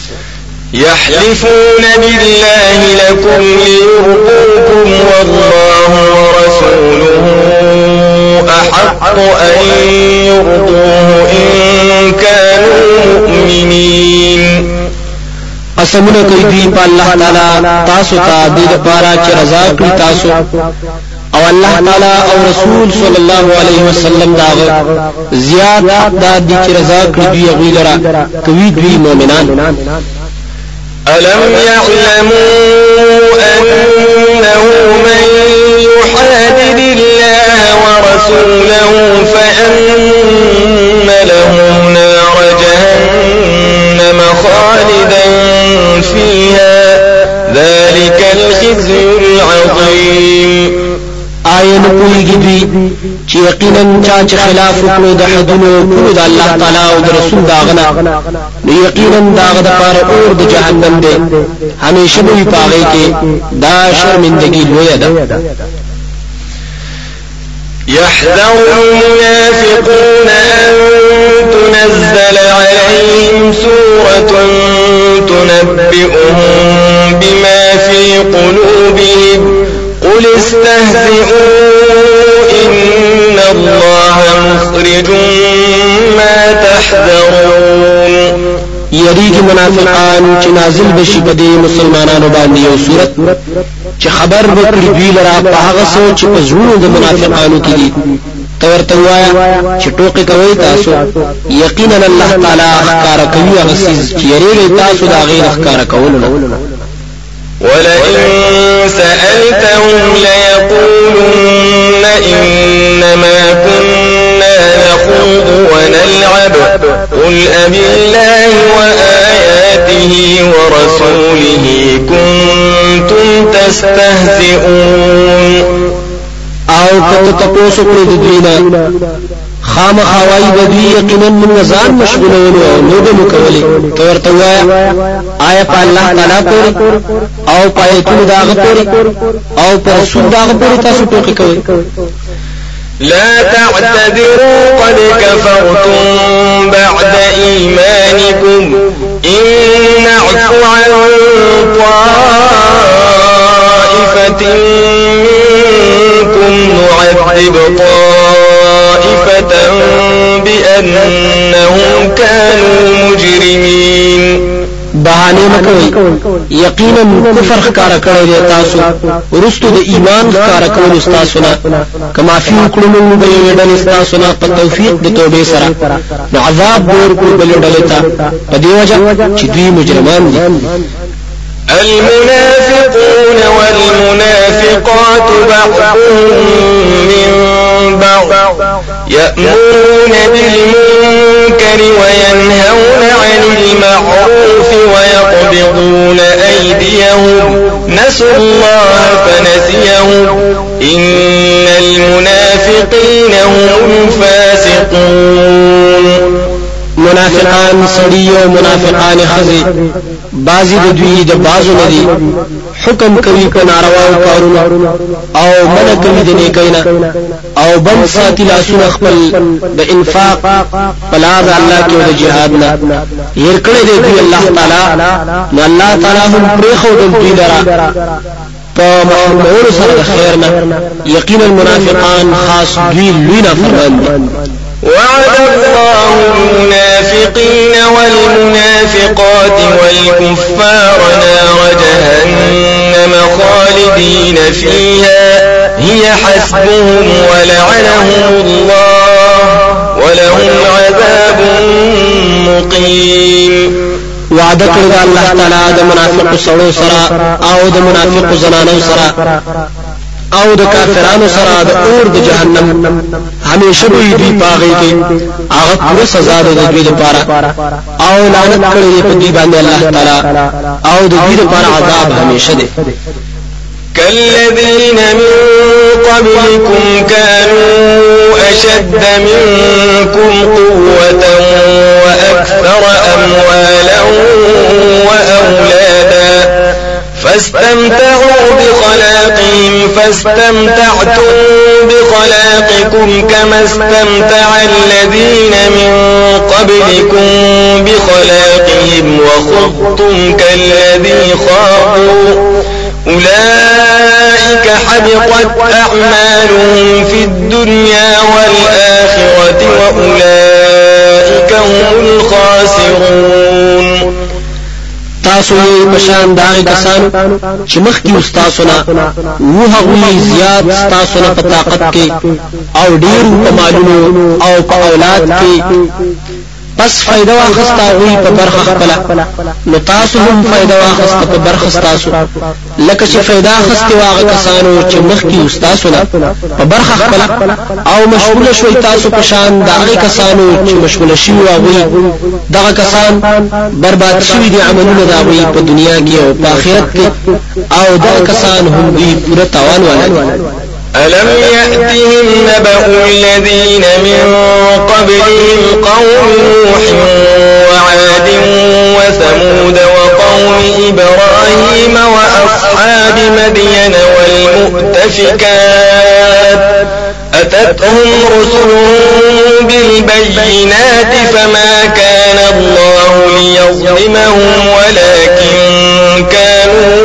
يحلفون بالله لكم ليرضوكم والله ورسوله أحق أن يرضوه إن كانوا مؤمنين. قسمونه کوي دوی په الله تعالی تاسو ته د دې لپاره چې رضا کړی تاسو او الله تعالی او رسول صلی الله علیه وسلم دا زیات حقدار دي چې رضا کړی دوی غوی لرا کوي دوی مؤمنان. ألم يعلموا أنه من يحادد الله ورسوله فأن له نار جهنم خالدا فيها ذلك الخزي العظيم. آیا نه پوهیږي دوی چې یقینا چا چې خلاف وکړو د حدونو کړو د الله تعالی او د رسول داغنه نو یقینا داغه د پاره اور د جهنم دی همیشه به پاغې کې دا شرمندگی لویه ده. يحذر المنافقون أن تنزل عليهم سورة تنبئهم بما في قلوبهم قل استهزئوا إن الله مخرج ما تحذرون. یریږي منافقان چې نازل بشي په دې مسلمانانو باندې یو صورت چې خبر وکړي دوی لرا په هغه څه چې په زړونو د منافقانو کې دي تورته وایا چې ټوکې کوي تاسو یقینا الله تعالی ښکارا کوي هغه څه چې یریږي تاسو دا غیر ښکارا کولونه. ولئن سألتهم ليقولن إنما كنا نخوض ونلعب قل أبالله وآياته ورسوله كنتم تستهزئون. او کته تاسو کړی د دوینا خامخوای د دوی یقینا من ځان مشغولون او نو د مکولي تورته وایا آیا په الله تعالی پورې او په ایتونو داغه پورې او په رسول داغه پورې تاسو ټوکی کوي. لا تعتذروا قد كفرتم بعد إيمانكم إن نعفو عن طائفة منكم نعذب طائفة بأنهم كانوا مجرمين. بهانه مکوي یقینا کفر ښکارا کړی دی تاسو ورستو د ایمان ښکارا کول تاسو نه کما فی کلمو به یډل تاسو نه په توفیق د توبې سره نو عذاب ور کو بل ډلې ته په دی وجه چې دوی مجرمان دي. المنافقون والمنافقات بعضهم من بعض يأمرون بالمنكر وينهون عن المعروف ويقبضون أيديهم نسوا الله فنسيهم إن المنافقين هم الفاسقون. منافقان سړي او منافقان خزي بعضی د دوی د بازو ندي حکم کوي په ناروا کارونو او منع کوي د نیکینا او بل ساتي لاسونه خپل د انفاق په لار الله کې او د جهاد نه ير کړی دی دوی الله تعالی نو الله تعالی هم پرې خو د دوی لرا په محمود سره د خیر نه یقینا المنافقان خاص دوی لوی نه فرمان وعد الله المنافقين والمنافقات والكفار نار جهنم خالدين فيها هي حسبهم ولعنهم الله ولهم عذاب مقيم وعده کړی الله تعالی د منافق سړو سره او د منافق زنانو سره او د کافرانو سره د اور د جهنم همیشه به دی پاغي کې هغه پوره سزا ده د دوی لپاره او لعنت کړی په دی باندې الله تعالی او د دوی لپاره عذاب همیشه ده كالذين من قبلكم كانوا أشد منكم قوة وأكثر أموالا وأولادا فاستمتعوا بخلاقهم فاستمتعتم بخلاقكم كما استمتع الذين من قبلكم بخلاقهم وخضتم كالذي خاضوا أولئك حبطت أعمالهم في الدنيا والآخرة وأولئك هم الخاسرون تاسو یې پشان داغه کسانو چې مخکې استاسونه وو هغوی زیات استاسونه په طاقت کې او ډیر په مالونو او په اولاد کې پس فائدہ واخستا وی په برخه خپل نو تاسو هم فائدہ واخستا په برخه تاسو لکه چې فائدہ اخستي واغه کسانو چې مخکې استاسونه په برخه خپل او مشغول شوي تاسو په شان دغه کسانو چې مشغول شي واغوي دغه کسان برباد شوي دي عملونه داوي په دنیا کې او په آخرت کې او دغه کسان هم دي پوره تاوان ولري ألم يأتهم نبأ الذين من قبلهم قوم نوح وعاد وثمود وقوم إبراهيم وأصحاب مدين والمؤتفكات أتتهم رسلهم بالبينات فما كان الله ليظلمهم ولكن كانوا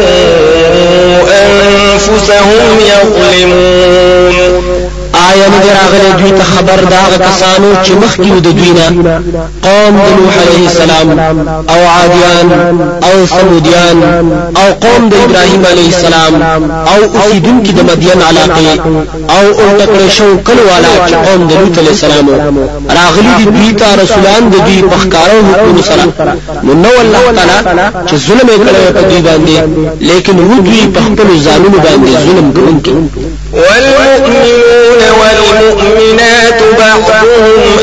أنفسهم يظلمون آیا نه راغلی دوی ته خبر دا کسانو چې مخکې د دوی نه قوم د نوح علیه السلام او عادیان او ثمودیان او قوم د ابراهیم علیه السلام او اوسیدونکو د مدین علاقه او اولټکړې شو کله والا چې قوم د لوط علیه السلام راغلي دي دوی ته رسولان د دوی په ښکارو حکم سره نو الله تعالی چې ظلم یې کړی په دوی باندې لیکن هو دوی په خپل ځانونو باندې ظلم کوونکي والمؤمنون والمؤمنات بعضهم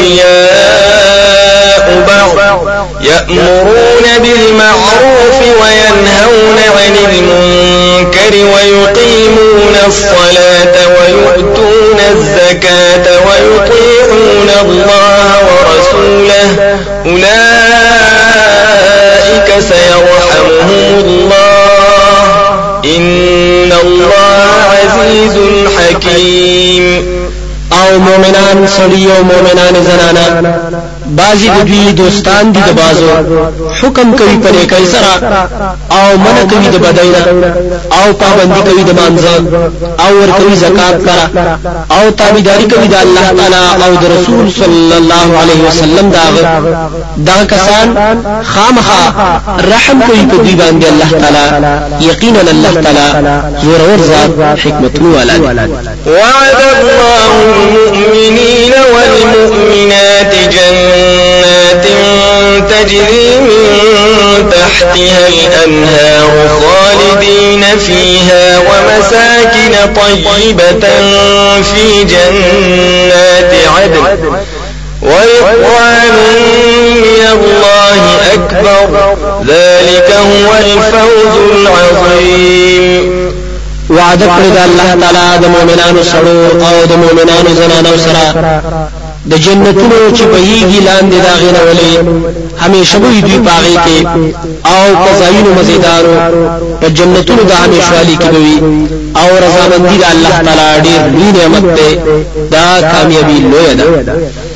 أولياء بعض يأمرون بالمعروف وينهون عن المنكر ويقيمون الصلاة ويؤتون الزكاة ويطيعون الله ورسوله أولئك سيرحمهم الله إن الله عزيز حكيم او مؤمنان سړي او مؤمنان زنانا بعضی د دوی دوستان دي د بازو حکم کوي پر نیکۍ سره او منع کوي د بداینا او پابندي کوي د مانځه او ور کوي زکات کرا او تابعداري کوي د الله تعالی او د رسول صلی الله علیه وسلم داغه دا کسان خامخا رحم کوي په دی باندې الله تعالی یقینا الله تعالی زور ور ذات حکمت والا وعد الله المؤمنين والمؤمنات جنات تجري من تحتها الأنهار خالدين فيها ومساكن طيبة في جنات عدن ورضوان من الله أكبر ذلك هو الفوز العظيم وعد کړی د الله تعالی د مؤمنانو سره او د مؤمنانو زنانو سره د جنتونو چې بهيږي لاندې دا غینه ولې همیشه وي دوی پاغي کې او قزاینو مزیدارو په جنتونو د همیشوالي کې وي او رضامندی د الله تعالی ډېر لوی نعمت ده دا کامیابی لوی ده.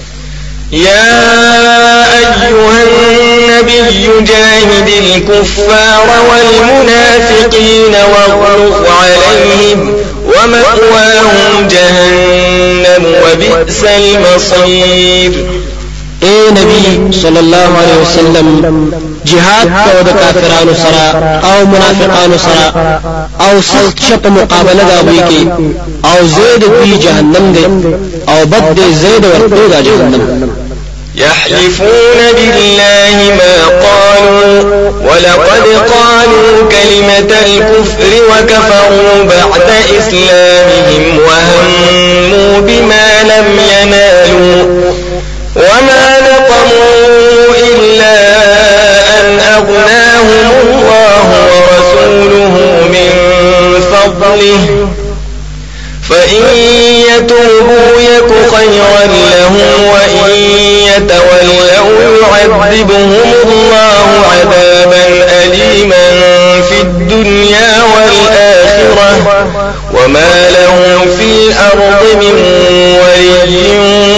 يا أيها النبي جاهد الكفار والمنافقين واغلظ عليهم ومأواهم جهنم وبئس المصير. اے نبی صلی الله علیه وسلم جهاد کو د کافرانو سره او منافقانو سره او سخت شپ مقابله دا وی کی او زید دوی جهنم دے او بد دے زید ورته دا جهنم. يحلفون بالله ما قالوا ولقد قالوا كلمة الكفر وكفروا بعد إسلامهم وهموا بما لم ينالوا وما نقموا إلا أن أغناهم الله ورسوله من فضله فإن يتوبوا يك خيرا لهم وإن يتولوا يعذبهم الله عذابا أليما في الدنيا والآخرة وما لهم في الأرض من ولي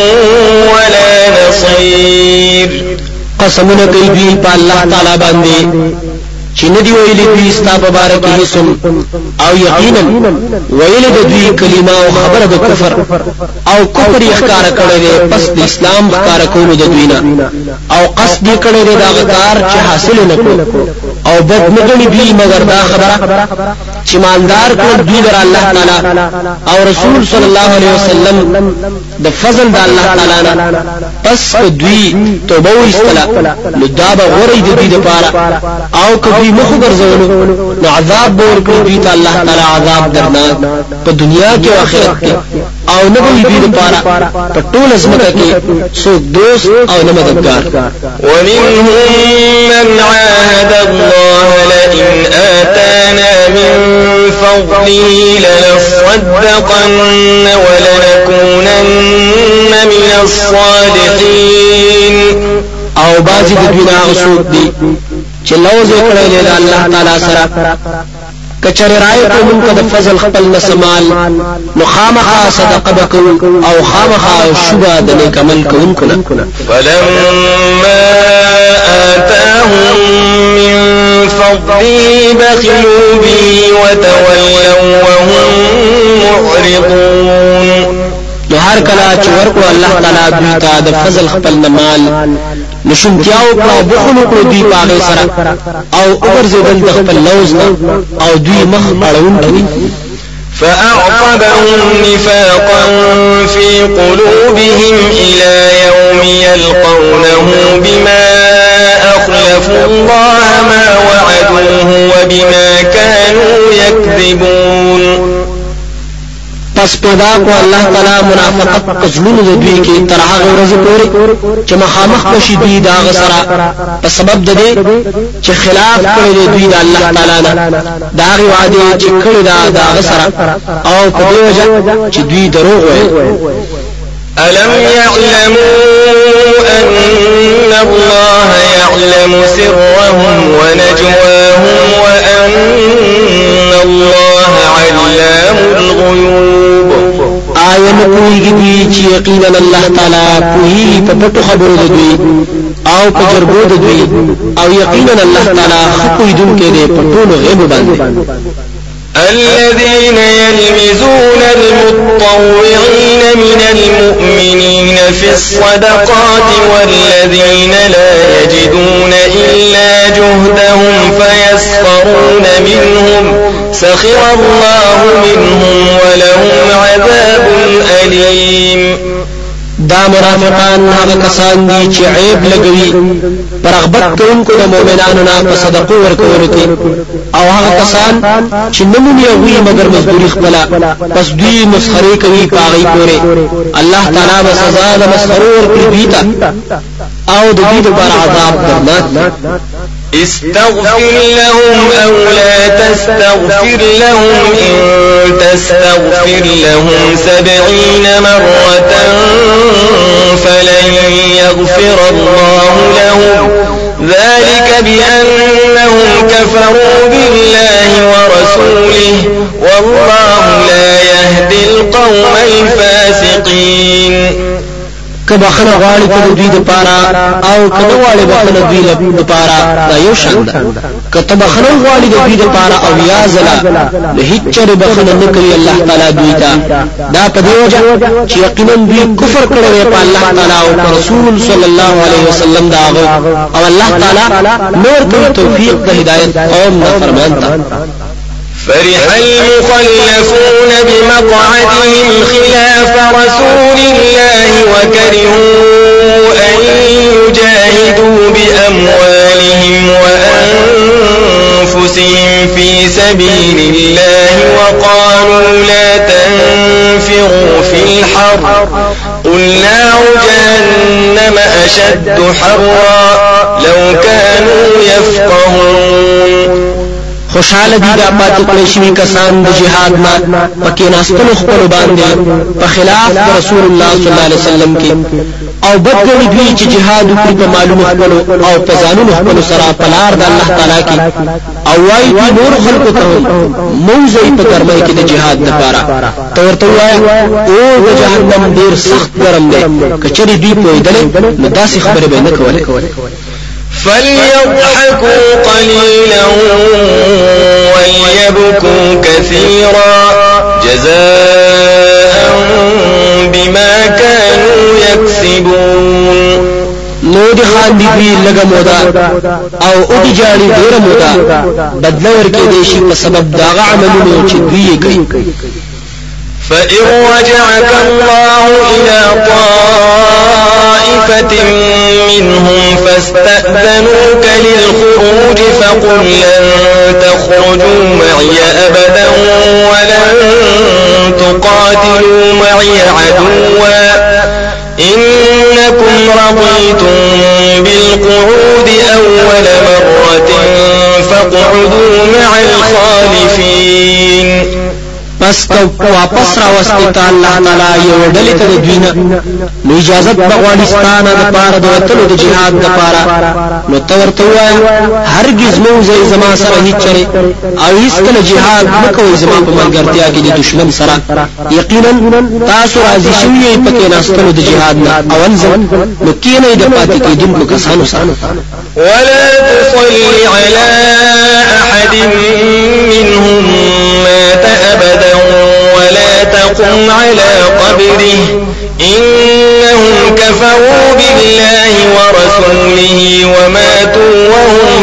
ولا نصير. قسمنا کوي دوی په الله تعالی باندې چې ندی ویلي دوی ستا په باره کې هیڅ او یقینا ویلي د دوی کلمه او خبره د کفر او کفر یې ښکارا کړی دی پس د اسلام ښکارا کولو د دوی نه او قصد یې کړی دی دا کار چې حاصل نه کړو او بد نه غني دوی مگر دا خبره چې مالدار کړ دوی در الله تعالی او رسول صلی الله علیه وسلم د فضل د الله تعالی نه پس دوی توبه وستله نو دا به غوړي د دوی لپاره او کبي مخ ګرځولو نو عذاب ور کړی دوی ته الله تعالی عذاب درناک په دنیا کې او آخرت کې او نه وي دوی لپاره په ټول ازمکه کې څوک دوست او نه مددگار. ومنهم من عاهد الله لئن آتانا من فضله لنصدقن ولنكونن من الصالحين. او بعضی د دوی نه غوښتي دي چې لوز کړی دی الله تعالی سره کچر رائے کو من کا فضل خپل نسمال نو خامخا صدقه بکو او خامخا شبا د نیک عمل کوونکو نه. فلما آتاهم من فضله بخلوا به وتولوا وهم معرضون. نو هر کله چې ورکو الله تعالی دوی ته د فضل خپل مال نشونتیاو کړه بخلو کړو دوی پاغه سره او اوبرزدل د خپل لوز او دوی مخ اړون کړي. فأعقبهم نفاقا في قلوبهم إلى يوم يلقونه بما أخلفوا الله ما وعدوه وبما كانوا يكذبون. پس پیدا کو الله تعالی منافقت قزلون د دوی کې تر هغه ورځې پورې چې مخامخ بشي دوی دا غسرہ په سبب د دې چې خلاف کړی دوی د الله تعالی نه دا غي وعده چې کړی دا دا غسرہ او په دې وجه چې دوی دروغ وایي. ألم يعلموا أن الله يعلم سرهم ونجواهم وأن الله علام الغيوب. آیه کوئی دوی چې یقینا الله تعالی کوي په پټو خبرو د دوی او په جرګو د دوی او یقینا الله تعالی خپوی دن کې دی په ټولو غیب باندې. الذين يلمزون المتطوعين من المؤمنين في الصدقات والذين لا يجدون إلا جهدهم فيسخرون منهم سخر الله منهم ولهم عذاب أليم. دا منافقان هغه کسان دي چې عیب لګوي پر رغبت کوونکو د مؤمنانو نه په صدقو ورکول کې او هغه کسان چې نمونې وي مگر مزدوري خپل پس دوی مسخري کوي پاغي پورې الله تعالی به سزا د مسخرو ورکړي دوی ته او د دې لپاره عذاب درناک. استغفر لهم أو لا تستغفر لهم إن تستغفر لهم سبعين مرة فلن يغفر الله لهم ذلك بأنهم كفروا بالله ورسوله والله لا يهدي القوم الفاسقين. کبا خنه غواړي ته دوی د پاره او کله غواړي بخنه دوی د پاره دا یو شان ده. کته بخنه غواړي د دوی د پاره او یا زلا له هیڅ چره بخنه نه کوي الله تعالی دوی ته. دا په دی وجه چې یقینا دوی کفر کړی په الله تعالی او رسول صلی الله علیه وسلم دا او الله تعالی نور کوي توفیق د هدایت قوم نه فرمان ته. فرح المخلفون بمقعدهم خلاف رسول الله وكرهوا أن يجاهدوا بأموالهم وأنفسهم في سبيل الله وقالوا لا تنفروا في الحر قل نار جهنم أشد حرا لو كانوا يفقهون. خوشاله دي د پاتې کړی شوي کسان د جهاد نه پکې ناستلو خپل باندې په خلاف د رسول الله صلی الله علیه وسلم کې او بدګړي دوی چې جهاد وکړي په معلومه خپل او په ځانونو خپل سره په لار د الله تعالی کې او وايي دوی نور خلکو ته موزي په ګرمۍ کې د جهاد لپاره تورته وايي او د جهنم ډیر سخت ګرم دی کچري دوی پوهیدل نو داسې خبره به نه کوله. فليضحكوا قليلا وليبكوا كثيرا جزاء بما كانوا يكسبون. نو دي خان دي دوی لګه مودا او او دي جاړي ډیر مودا بدل ورکې دي شي په سبب دا عملونو چې دوی کوي. فإن رجعك الله إلى طائفة منهم فاستأذنوك للخروج فقل لن تخرجوا معي أبدا ولن تقاتلوا معي عدوا إنكم رضيتم بالقعود أول مرة فاقعدوا مع الخالفين. پس کو واپس را واستي الله تعالی یو ډلې ته دوینه نو اجازه بغوانستان د پاره د وتلو د جهاد د پاره نو تورته وای هرگز مو زي زما سره هیڅ چره او هیڅ کله جهاد مکوې زما په ملګرتیا کې د دشمن سره یقینا تاسو راضي شوی پکې ناستلو د جهاد نه اول ځل نو کینې د پاتې کېدونکو کسانو سره. ولا تصلي على أحد منهم مات أبدا ولا تقم على قبره إنهم كفروا بالله ورسوله وماتوا وهم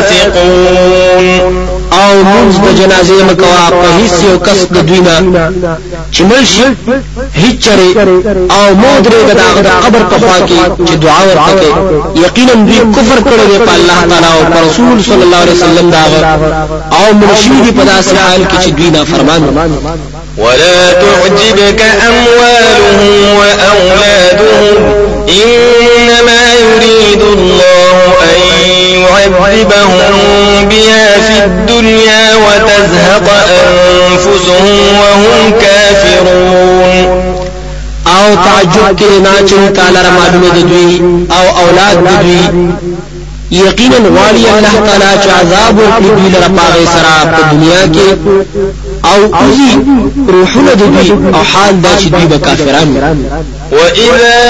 فاسقون. او منز د جنازې مکوا په هیڅ یو کس د دوینا چې ملشي هیڅ چره او مودره د قبر په خوا کې چې دعا ورکړي یقینا دوی کفر کړی په الله تعالی او په رسول صلی الله علیه وسلم دا او مرشد په داسې حال کې چې دوی نه فرمان. ولا تعجبك أموالهم وأولادهم إنما يريد الله أن يعذبهم بها في الدنيا وتزهق أنفسهم وهم كافرون. او تعجب کې نه چې تعالی را معلومه د دوی او اولاد د دوی یقینا غواړي الله تعالی چې عذاب ورکړي دوی لپاره په سره په دنیا کې او اوزي روحونه د دوی او حال دا چې دوی به کافران. وإذا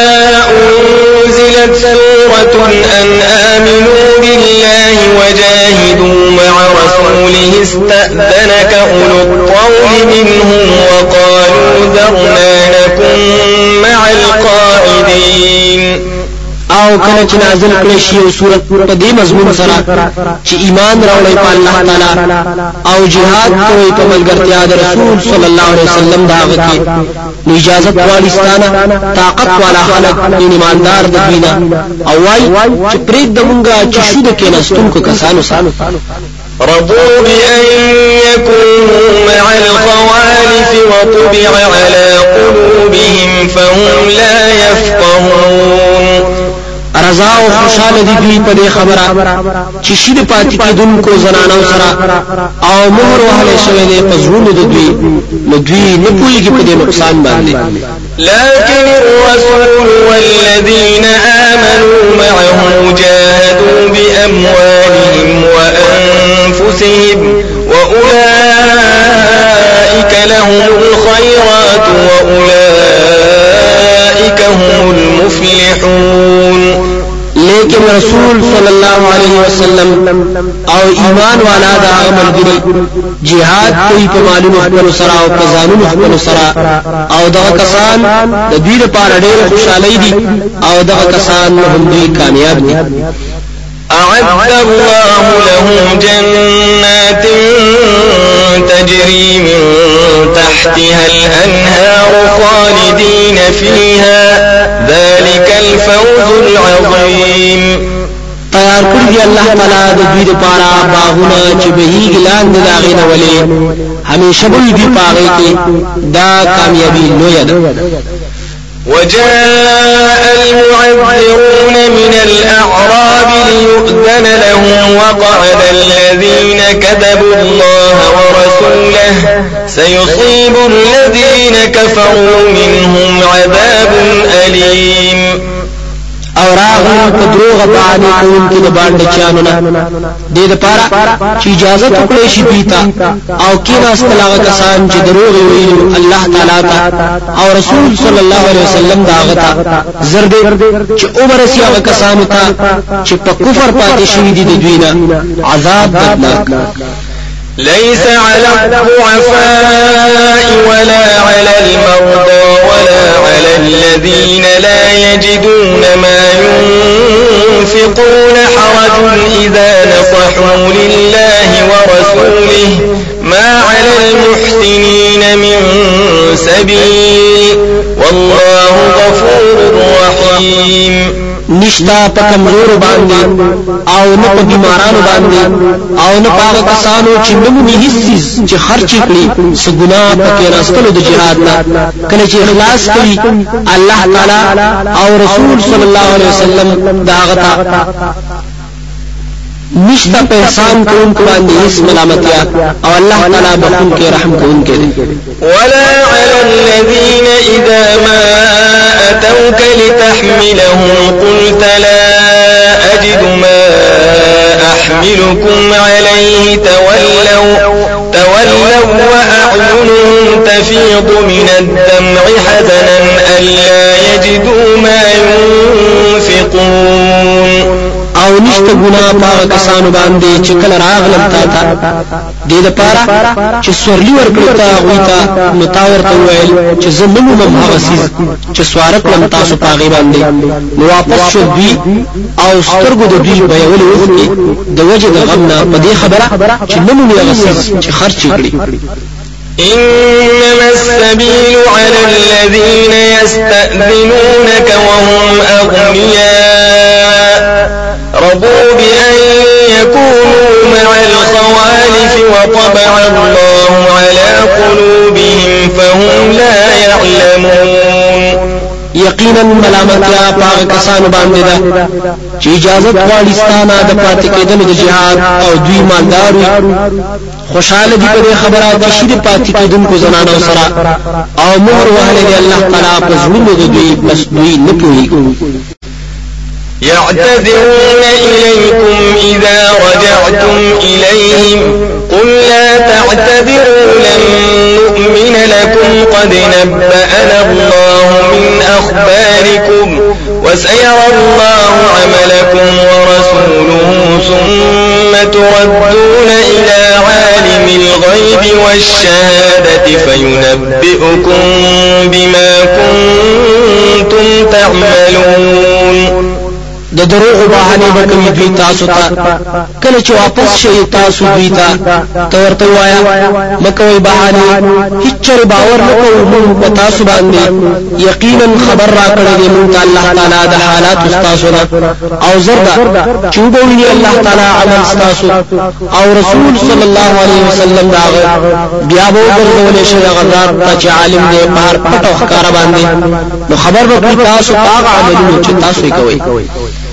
أنزلت سورة أن آمنوا بالله وجاهدوا مع رسوله استأذنك أولو الطول منهم وقالوا ذرنا نكن مع القاعدين. او کله چې نازل کړي شی او سورۃ په دې مضمون سره چې ایمان راوړی په الله تعالی او jihad کوي په ملګرتیا د رسول صلی الله علیه وسلم دا غږی نو اجازه غواړي ستانه طاقت والا خلق ایماندار د دینه او وايي چې پرې د مونږه چې شو د کیناستونکو کسانو سره رضوا بأن يكونوا مع الخوالف وطبع على قلوبهم فهم لا يفقهون. رضا او خوشاله دي دوی په دې خبره چې شید پاتې کېدونکو زنانو سره او مهر وهله شوی دی په زړونو د دوی نو دوی نه پوهیږي په دې نقصان باندې. لكن الرسول والذين آمنوا معه جاهدوا بأموالهم وأنفسهم وأولئك لهم الخيرات وأولئك هم المفلحون. لیکن رسول صلی الله علیه وسلم او ایمان والا دا ملګری jihad کوي په مالونو خپل سره او په ځانونو خپل سره او دا کسان د دې لپاره ډېر خوشاله دي او دا کسان هم دوی کامیاب دي. أعد الله لهم جنات تجري من تحتها الأنهار خالدين فيها ذلك الفوز العظيم. تیار کړی دی الله تعالی د دوی لپاره باغونه چې بهیږي لاندې د هغې نه ولې همیشه به دوی په هغې کې دا کامیابي لویه ده. وجاء المعذرون من الأعراب ليؤذن لهم وقعد الذين كذبوا الله ورسوله سيصيب الذين كفروا منهم عذاب أليم. او راغلو په دروغ باندې کوونکي د باندې چانو نه دې لپاره چې اجازه وکړي شي بیتا او کیناستل هغه کسان چې دروغ ویلو الله تعالی ته او رسول صلی الله علیه وسلم دا غتا زر دې چې عمر سي هغه کسان ته چې په کفر پاتې شوی دي د دوی نه عذاب دردناک. ليس على الضعفاء ولا على المرضى ولا على الذين لا يجدون ما ينفقون حرج إذا نصحوا لله ورسوله ما على المحسنين من سبيل والله غفور رحيم. نشتا په کمزور باندې او نه په بیمارانو باندې او نه په کسانو چې نمونی هیڅ چې خرچ کړي څه ګناه پکې راستلو د جهاد نه کله چې اخلاص کړي الله تعالی او رسول صلی الله علیه وسلم دا غتا نشتا په احسان کوونکو باندې هیڅ ملامتیا او الله تعالی بخون کې رحم کوونکی دی. ولا على الذين إذا ما أتوك لتحملهم قلت لا أجد ما أحملكم عليه تولوا تولوا وأعينهم تفيض من الدمع حزنا ألا يجدوا ما ينفقون. او نشته ګناه په کسانو باندې چې کله راغلم تا ته دې لپاره چې سورلی ورکړی تا غوي تا نو تا ورته وویل چې زه نه مومم هغه څیز چې سواره کړم تاسو په هغې باندې نو واپس شو دوی او سترګو د دوی بیولې اوښکې د وجې د غم نه په دې خبره چې نه مومي هغه څیز چې خرچ یې کړي. إنما السبيل على الذين يستأذنونك وهم أغنياء رضوا بأن يكونوا مع الخوالف وطبع الله على قلوبهم فهم لا يعلمون. یقینا ملامتیا پاک کسانو باندې ده چې اجازه غواړي ستانه د پاتې کېدلو د جهاد او دوی مالدار وي خوشاله دي په خبره د شید پاتې کېدونکو زنانو سره او مهر وهله دی الله تعالی په زړونو د دوی بس دوی نه پوهیږي. يعتذرون إليكم إذا رجعتم إليهم قل لا تعتذروا لن نؤمن لكم قد نبأنا الله من أخباركم وسيرى الله عملكم ورسوله ثم تردون إلى عالم الغيب والشهادة فينبئكم بما كنتم تعملون. د دروغ بهانه وکوي دوی تاسو ته کله چې واپس شي تاسو دوی ته تورته وایا مکوې بهانه هیڅ باور نه کوو موږ په تاسو باندې یقینا خبر را کړی دی موږ الله تعالی د حالات تاسو نه او زردا چوبوي الله تعالی عمل تاسو او رسول صلی الله علیه وسلم دا بیا به ورغولې شي غزار چې عالم دی بهر پټو ښکارا باندې نو خبر به تاسو هغه عملونه چې تاسو کوي.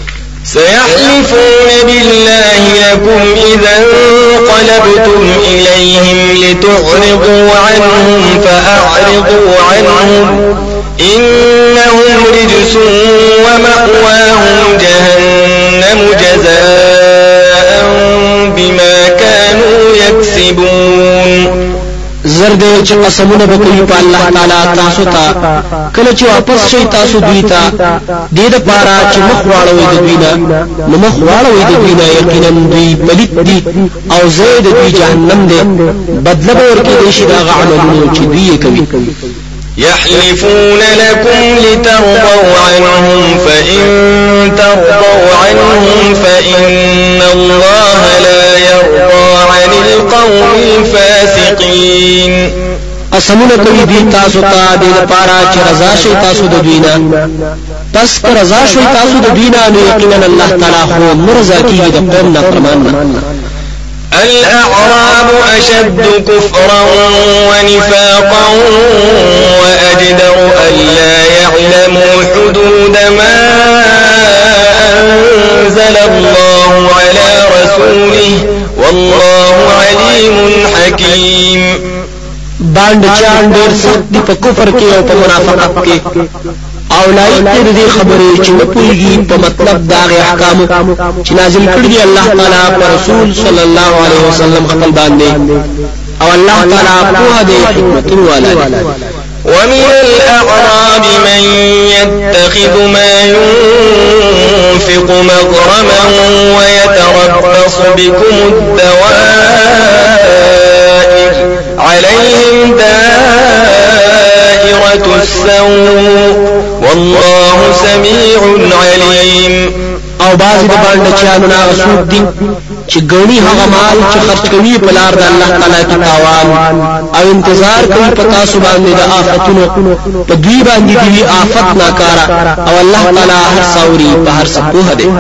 سيحلفون بالله لكم إذا انقلبتم إليهم لتعرضوا عنهم فأعرضوا عنهم إنهم رجس ومأواهم جهنم جزاء بما كانوا يكسبون. زرد چې قسمونه وکړي په الله تعالی تاسو ته کله چې واپس شي تاسو دوی ته د دې لپاره چې مخ واړوي د دوی نه نو مخ واړوي د دوی نه یقینا دوی پلیت دي او زید دوی جهنم دي بدله ورکړي دي شي دا عملونه چې دوی کوي. يحلفون لكم لترضوا عنهم فإن ترضوا عنهم فإن الله لا يرضى عن القوم الفاسقين. قسمونه کوي دي تاسو ته د لپاره چې رضا شي تاسو د دوینا پس پر رضا شي تاسو د دوینا نو یقینا الله تعالی خو مرضا کیږي د قوم نه فرمان. الأعراب أشد كفرا ونفاقا وأجدر ألا يعلموا حدود ما أنزل الله على رسوله والله عليم حكيم. باند چان ډېر سخت دي په کفر کې او په منافقت کې او لایق دې خبرې چې نه پوهیږي په مطلب دا غي احکام چې نازل کړی دی الله تعالی پر رسول صلی الله علیه وسلم خپل باندې او الله تعالی په دې حکمت والا. ومن الأعراب من يتخذ ما ينفق مغرما ويتربص بكم الدوائر عليهم دائرة السوء والله سميع عليم. او بعضی د باندې چانو نه رسول دي چې ګونی هغه مال چې خرج کوي په لار د الله تعالی کې تاوان او انتظار کوي په تاسو باندې د آفتونو په دوی باندې دی آفت ناکارا او الله تعالی هر څوري په هر څه په دی.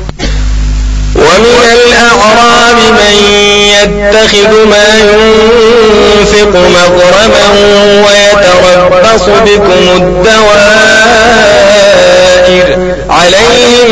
ومن الأعراب من يتخذ ما ينفق مغرما ويتربص بكم الدوائر عليهم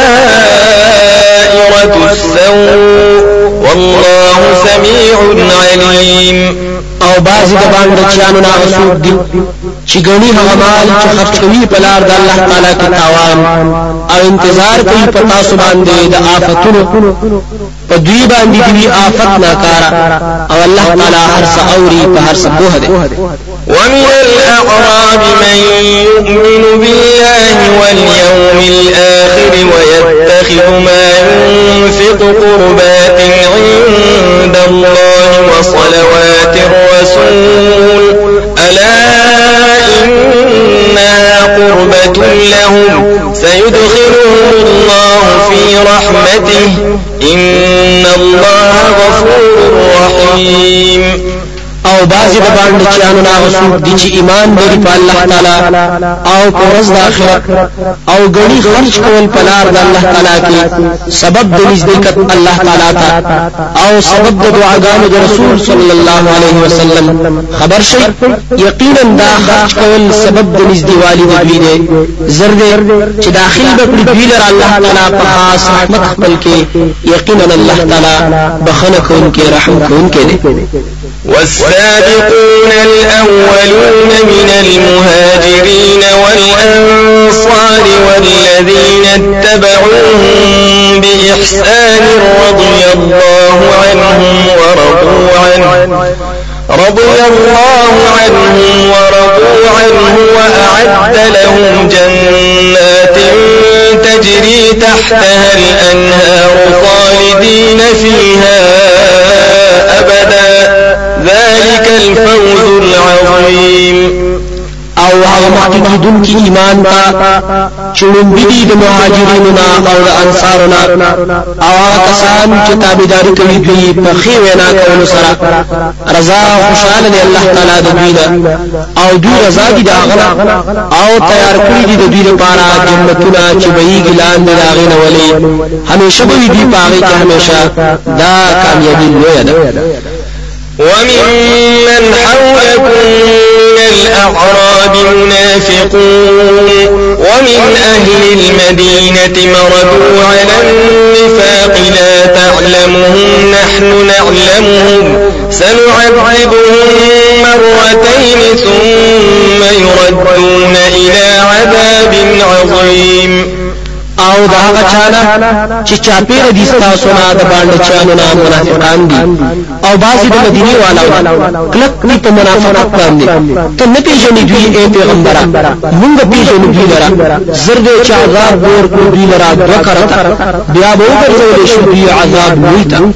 دائرة السوء والله سميع عليم. او بعضی د باندې چانو نه رسول دي چې ګونی هغه مال چې خرج کوي په لار د الله تعالی کې تاوان او انتظار کوي په تاسو باندې د آفتونو په دوی باندې دی آفت ناکارا او الله تعالی هر څه اوري په هر څه په دی. ومن الأعراب من يؤمن بالله واليوم الآخر ويتخذ ما ينفق قربات عند الله وصلوات الرسول ألا إنها قربة لهم سيدخلهم الله في رحمته إن الله غفور رحيم. او بعضی د باندې چانو نه رسول دي چې ایمان لري په الله تعالی او په ورځ د آخرت او غني خرج کول په لار د الله تعالی کې سبب د نزدېکت الله تعالی ته او سبب د دعاګانو د رسول صلی الله علیه وسلم خبر شي یقینا دا خرج کول سبب د نزدېوالي دی دی زرد چې داخل به په دوی لر الله تعالی په خاص رحمت خپل کې یقینا الله تعالی بخنه کوونکی رحم کوونکی دی. والسابقون الأولون من المهاجرين والأنصار والذين اتبعوهم بإحسان رضي الله عنهم ورضوا عنه رضي الله عنهم ورضوا عنه وأعد لهم جنات تجري تحتها الأنهار خالدين فيها أبدا ذلك الفوز العظيم. او هغه مخکې کی ایمان تا چړم بيدي د مهاجرینو او د انصارونو او هغه کسان چې تابعداري کوي دوی په خې وینا کولو سره رضا خوشاله دی الله تعالی د دوی او دوی رضا دي دا غلا او تیار کړی دي د دوی لپاره جنتونه چې بهيږي لاندې راغینه ولي همیشه به دي پاره کې همیشه دا کامیابی لوی ده. وممن حولكم من الأعراب منافقون ومن أهل المدينة مردوا على النفاق لا تعلمهم نحن نعلمهم سنعذبهم مرتين ثم يردون إلى عذاب عظيم او دا هغه چاله چې چاپیره دي تاسو نه د باندې چانو نه منافقان دي او بعضی د مدینه والاو کلک دي په منافقت باندې ته نه پیژنې دوی اے پیغمبره موږ پیژنې دوی لرا زرد چې عذاب ورکو دوی لرا دوکرته بیا به وګرځول شي دوی عذاب ویتا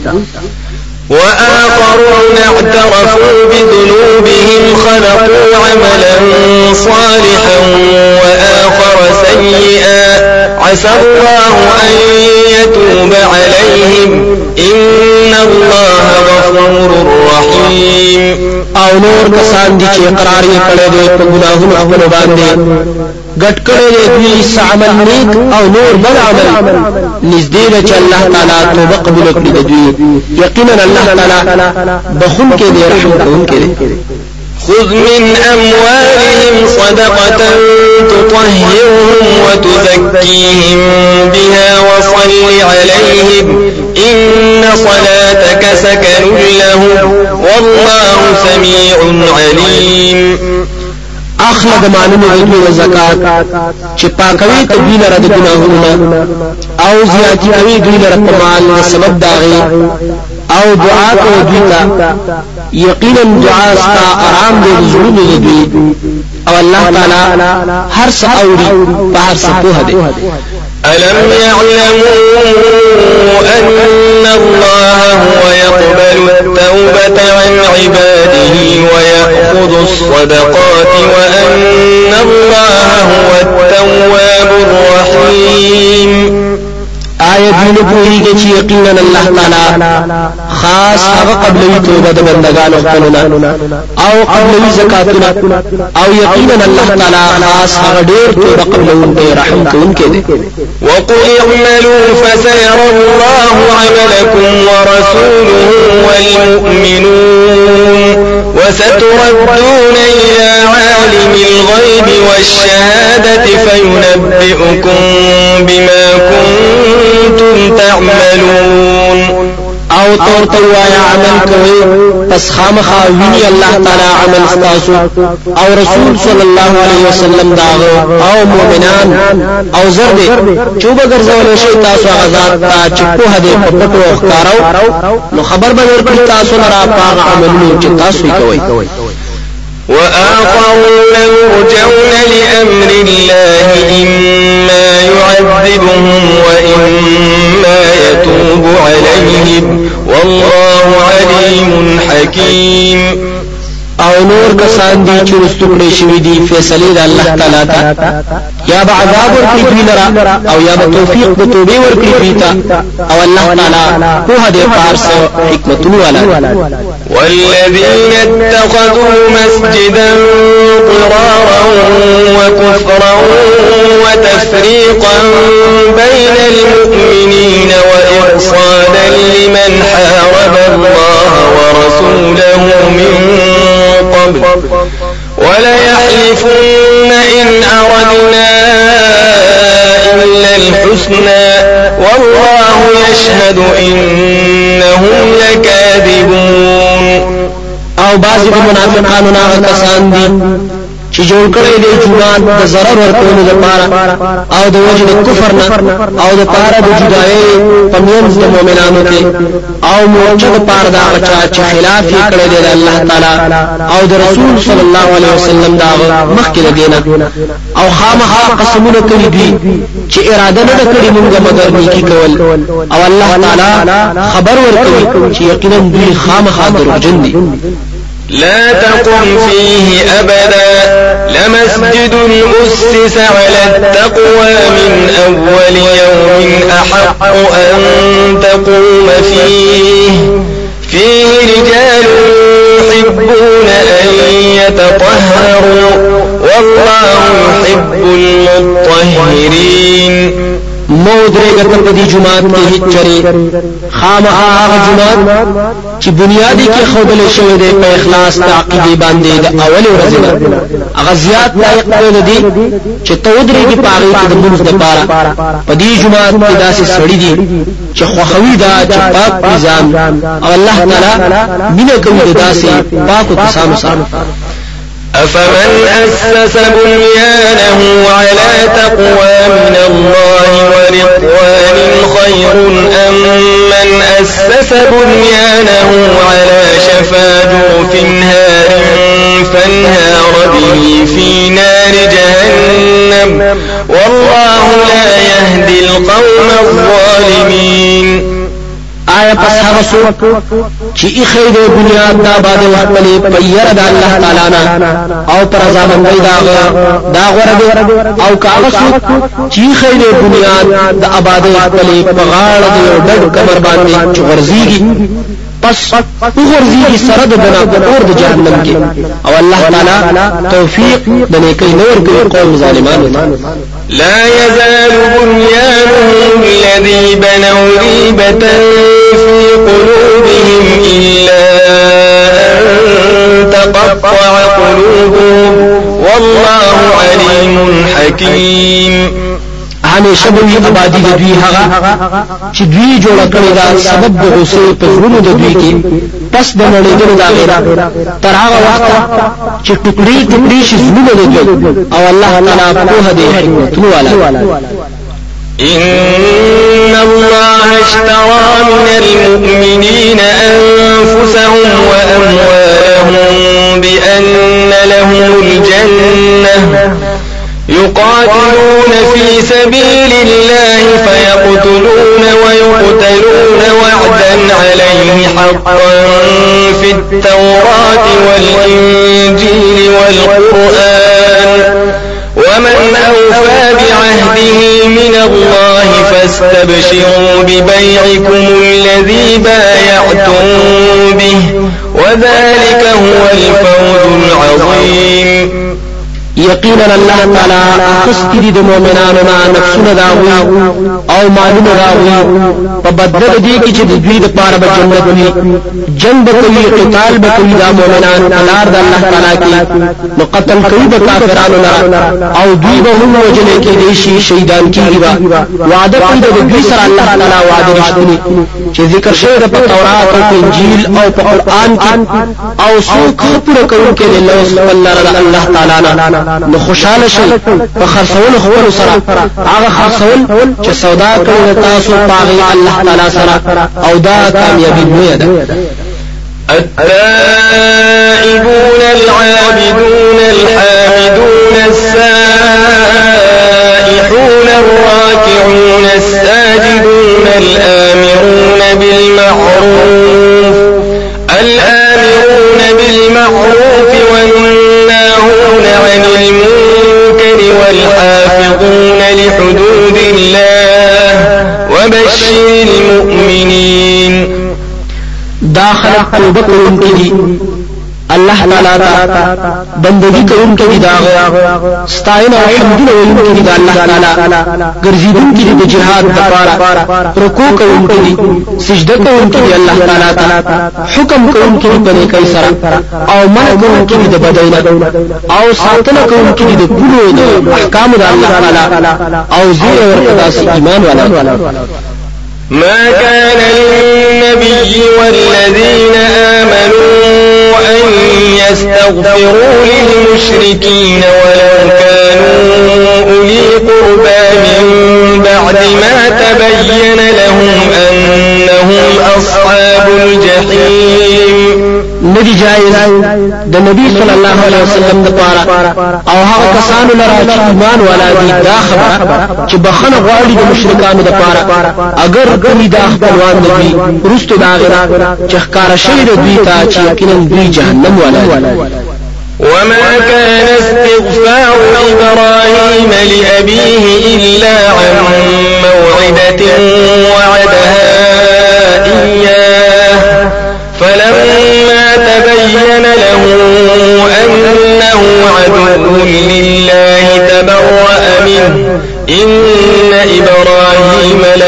وآخرون اعترفوا بذنوبهم خلقوا عملا صالحا وآخر سيئا عسى الله أن يتوب عليهم إن الله غفور رحيم او نور کسان دي چې اقرار یې کړی دی په ګناهونو خپل باندې ګټ کړی دی دوی عمل نیک او نور بد عمل نږدې ده چې الله تعالی توبه قبول کړي دوی یقینا الله تعالی بخون کې دی رحم کوونکی دی خذ من أموالهم صدقة تطهرهم وتزكيهم بها وصل عليهم إن صلاتك سكن لهم والله سميع عليم اخلا د مالونو د دوی زکات چې پاکوي ته دوی لره د ګناهونو او زیاتی کوي دوی لره په مال سبب داغي او دعا کوي دوی ته یقینا دعا ستا آرام دې زړونو دوی او الله تعالی هر څه اوري په هر څه په دی ألم يعلموا أن الله هو يقبل التوبة عن عباده ويأخذ الصدقات وأن الله هو التواب الرحيم آیت دین پوریږي چې یقینا الله تعالی خاص هغه قبلوي توبه د بندگانو خپلونه او قبلوي زکاتونه او یقینا الله تعالی خاص هغه ډېر توبه قبلوونکی رحم کوونکی دی وقل اعملوا فسيرى الله عملكم ورسوله والمؤمنون وستردون إلى عالم الغيب والشهادة فينبئكم بما كنتم تعملون او تور توایا عمل کوي پس خامخا ویني الله تعالی عمل استاسو او رسول صلی الله علیه وسلم داغه او مؤمنان او زرد چوب ګرځول شي تاسو غزاد تا چپو هده پټو ښکارو نو خبر به ورکړي تاسو لرا پاغ عملونه چې تاسو کوي وآخرون مرجون لأمر الله إما يعذبهم وإما يتوب عليهم والله عليم حكيم او نور کسان دي چې رستګړي شوی دي فیصله د الله تعالی ته یا به عذاب ورکړي دوی لرا او یا به توفیق د توبې ورکړي دوی ته او الله تعالی په دې پارس حکمتونه والا والذين اتخذوا مسجدا ضرارا وكفرا وتفريقا بين المؤمنين وإرصادا لمن حارب الله ورسوله من قبل وليحلفن إن أردنا إلا الحسنى والله يشهد إنهم لكاذبون او بعض المنافقان ناغ کسان دي چې جوړ کړی دی جوړان د ضرر ورکولو لپاره او د وجه د کفر نه او د پاره د جدایي په منځ د مؤمنانو کې او موجه د پاره د هغه چې خلاف یې کړی دی د الله تعالی او د رسول صلی الله علیه وسلم دا مخکې دینه او خامخا قسمونه کړی دي چې اراده نه کړی موږ مگر نیکی کول او الله تعالی خبر ورکوي چې یقینا دوی خامخا دروغجن دي لا تقم فيه أبدا لمسجد أسس على التقوى من أول يوم أحق أن تقوم فيه فيه رجال يحبون أن يتطهروا والله يحب المطهرين مود ودرېګه ته په دې جماعت کې هیڅ چرې خامخا هغه جماعت چې بنیادی کې خودل شوی دی په اخلاص تعقیدی باندې د اول ورځې هغه زیات لایق دی چې ته ودرېږي په هغه کې د منځ لپاره په دې جماعت کې داسې سړی دي چې خوخوي دا چې پاک نظام او الله تعالی مینه کوي داسې پاکو کسانو سره. أفمن أسس بنيانه على تقوى من الله ورضوان خير أم من أسس بنيانه على شفا جرف هار فانهار به في نار جهنم والله لا يهدي القوم الظالمين. آیا پس هغه څوک چې ایخې د بنیاد دا باندې خپلې پیر د الله تعالی نه او پر ځامنګي دا دا غره او هغه څوک چې ایخې د بنیاد د آباد خپلې په غاړه د ډډ کمر باندې چغرزيږي پس وګرځي سره د بنا په اور د جهنم کې او الله تعالی توفیق د نیکۍ نور کوي قوم ظالمانو. لا يزال بنيانهم الذي بنوا ريبة في قلوبهم إلا أن تقطع قلوبهم والله عليم حكيم. همیشه به آبادی د دوی هغه چې دوی جوړ کړی دا سبب د غصې په زړونو د دوی کې پس د نړیدلو دا غیر تر هغه وخت چې ټوکړي ټوکړي شي زړونه د دوی او الله تعالی په هدي حکمتونو والا. إن الله اشترى من المؤمنين أنفسهم وأموالهم بأن لهم الجنة يقاتلون في سبيل الله فيقتلون ويقتلون وعدا عليه حقا في التوراة والإنجيل والقرآن ومن أوفى بعهده من الله فاستبشروا ببيعكم الذي بايعتم به وذلك هو الفوز العظيم. یقینا الله تعالی اخستری د مؤمنانو نه نفسونه داوي او مالونه داوي په بدل دي کې چې د دوی د پاره به جنت وي جنگ کوي قتال به کوي د مؤمنانو لار د الله تعالی کې نو قتل کوي د کافرانو نه او دوی به هم وجل کې دي شي شهیدان کیږي وعده کوي د دوی سره الله تعالی وعده رښتینی چې ذکر شوی د تورات او انجیل او په قران کې او څوک پوره کوي کې الله الله تعالی نه نو خوشاله شي په خرڅول خپل سره هغه خرڅول چې سودا کوي تاسو پاغي الله تعالی سره او دا کامیابی نه ده. التائبون العابدون الحامدون السائحون الراكعون الساجدون الآمرون بالمعروف الآمرون بالمعروف والناهون عن المنكر والحافظون لحدود الله وبشر المؤمنين. داخل توبه کوونکي دي الله تعالی دا بندگی کوونکي دي دا ستاینه او حمدونه ویونکي دي الله تعالی ګرځیدونکي دي د جهاد لپاره رکوع کوونکي دي سجده کوونکي دي الله تعالی حکم کوونکي دي په نیکۍ سره او منع کوونکي دي د بدعت او ساتنه کوونکي دي د ګلو د احکام د الله تعالی او زیر ورته ایمان والا. ما كان للنبي والذين آمنوا أن يستغفروا للمشركين ولو كانوا أولي قربى من بعد ما تبين لهم أنهم أصحاب الجحيم. ندی جائز د نبی صلی الله علیه وسلم د پاره او هغه کسانو لره چې ایمان والا دي دا خبره چې بخنه غواړي د مشرکانو د پاره اگر کوي دا خپلوان دي رستو دا غره چې ښکارا شوی دوی ته چې یقینا دوی جهنم والا. وما كان استغفار إبراهيم لأبيه إلا عن موعدة وعدها إياه فلما تبين له أنه عدو لله تبرأ منه إن إبراهيم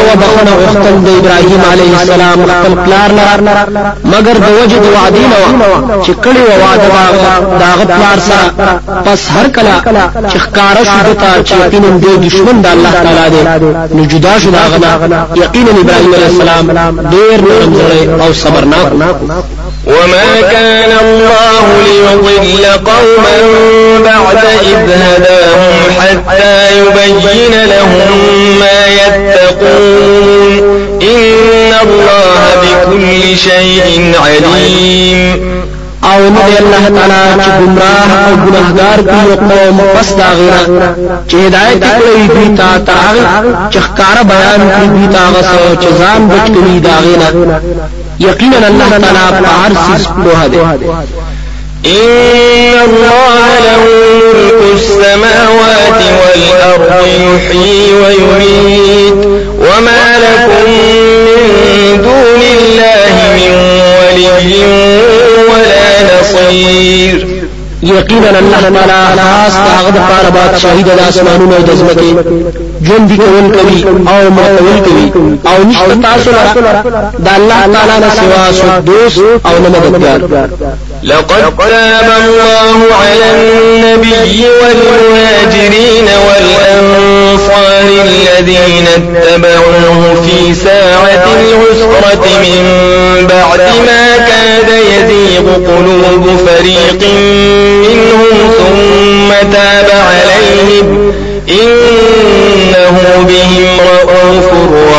نو بخنه وختل د ابراهيم عليه السلام خپل پلار لار مگر د وجد وعده نو چې کړي و وعده داغه پلار سره پس هر کله چې ښکار شو ته چې یقینا د دشمن د الله تعالی دی نو جدا شو داغه یقینا ابراهيم عليه السلام ډېر نرم او صبرناک. وما كان الله ليضل قوما بعد إذ هداهم حتى يبين لهم ما يتقون إن الله بكل شيء عليم. او نو الله تعالی چې گمراه او ګناهګار کوي قوم پس دا غیره چې هدایت کوي دوی ته تاغ چې ښکارا بیان کوي دوی ته غسو چې ځان بچ کوي دا غیره یقینا الله تعالی په هر څه په دی. إن الله له ملك السماوات والأرض يحيي ويميت وما لكم من دون الله من ولي ولا نصير. یقینا الله تعالی خاص هغه د پاره بادشاہي د اسمانونو او د ځمکې جون دي کول کوي او متول کوي او نشته تاسو لپاره د الله تعالی نه سوا څوک دوست او نه مددگار. لقد تاب الله على النبي والمهاجرين والأنصار الذين اتبعوه في ساعة العسرة من بعد ما كاد يزيغ قلوب فريق منهم ثم تاب عليهم إنه بهم رؤوف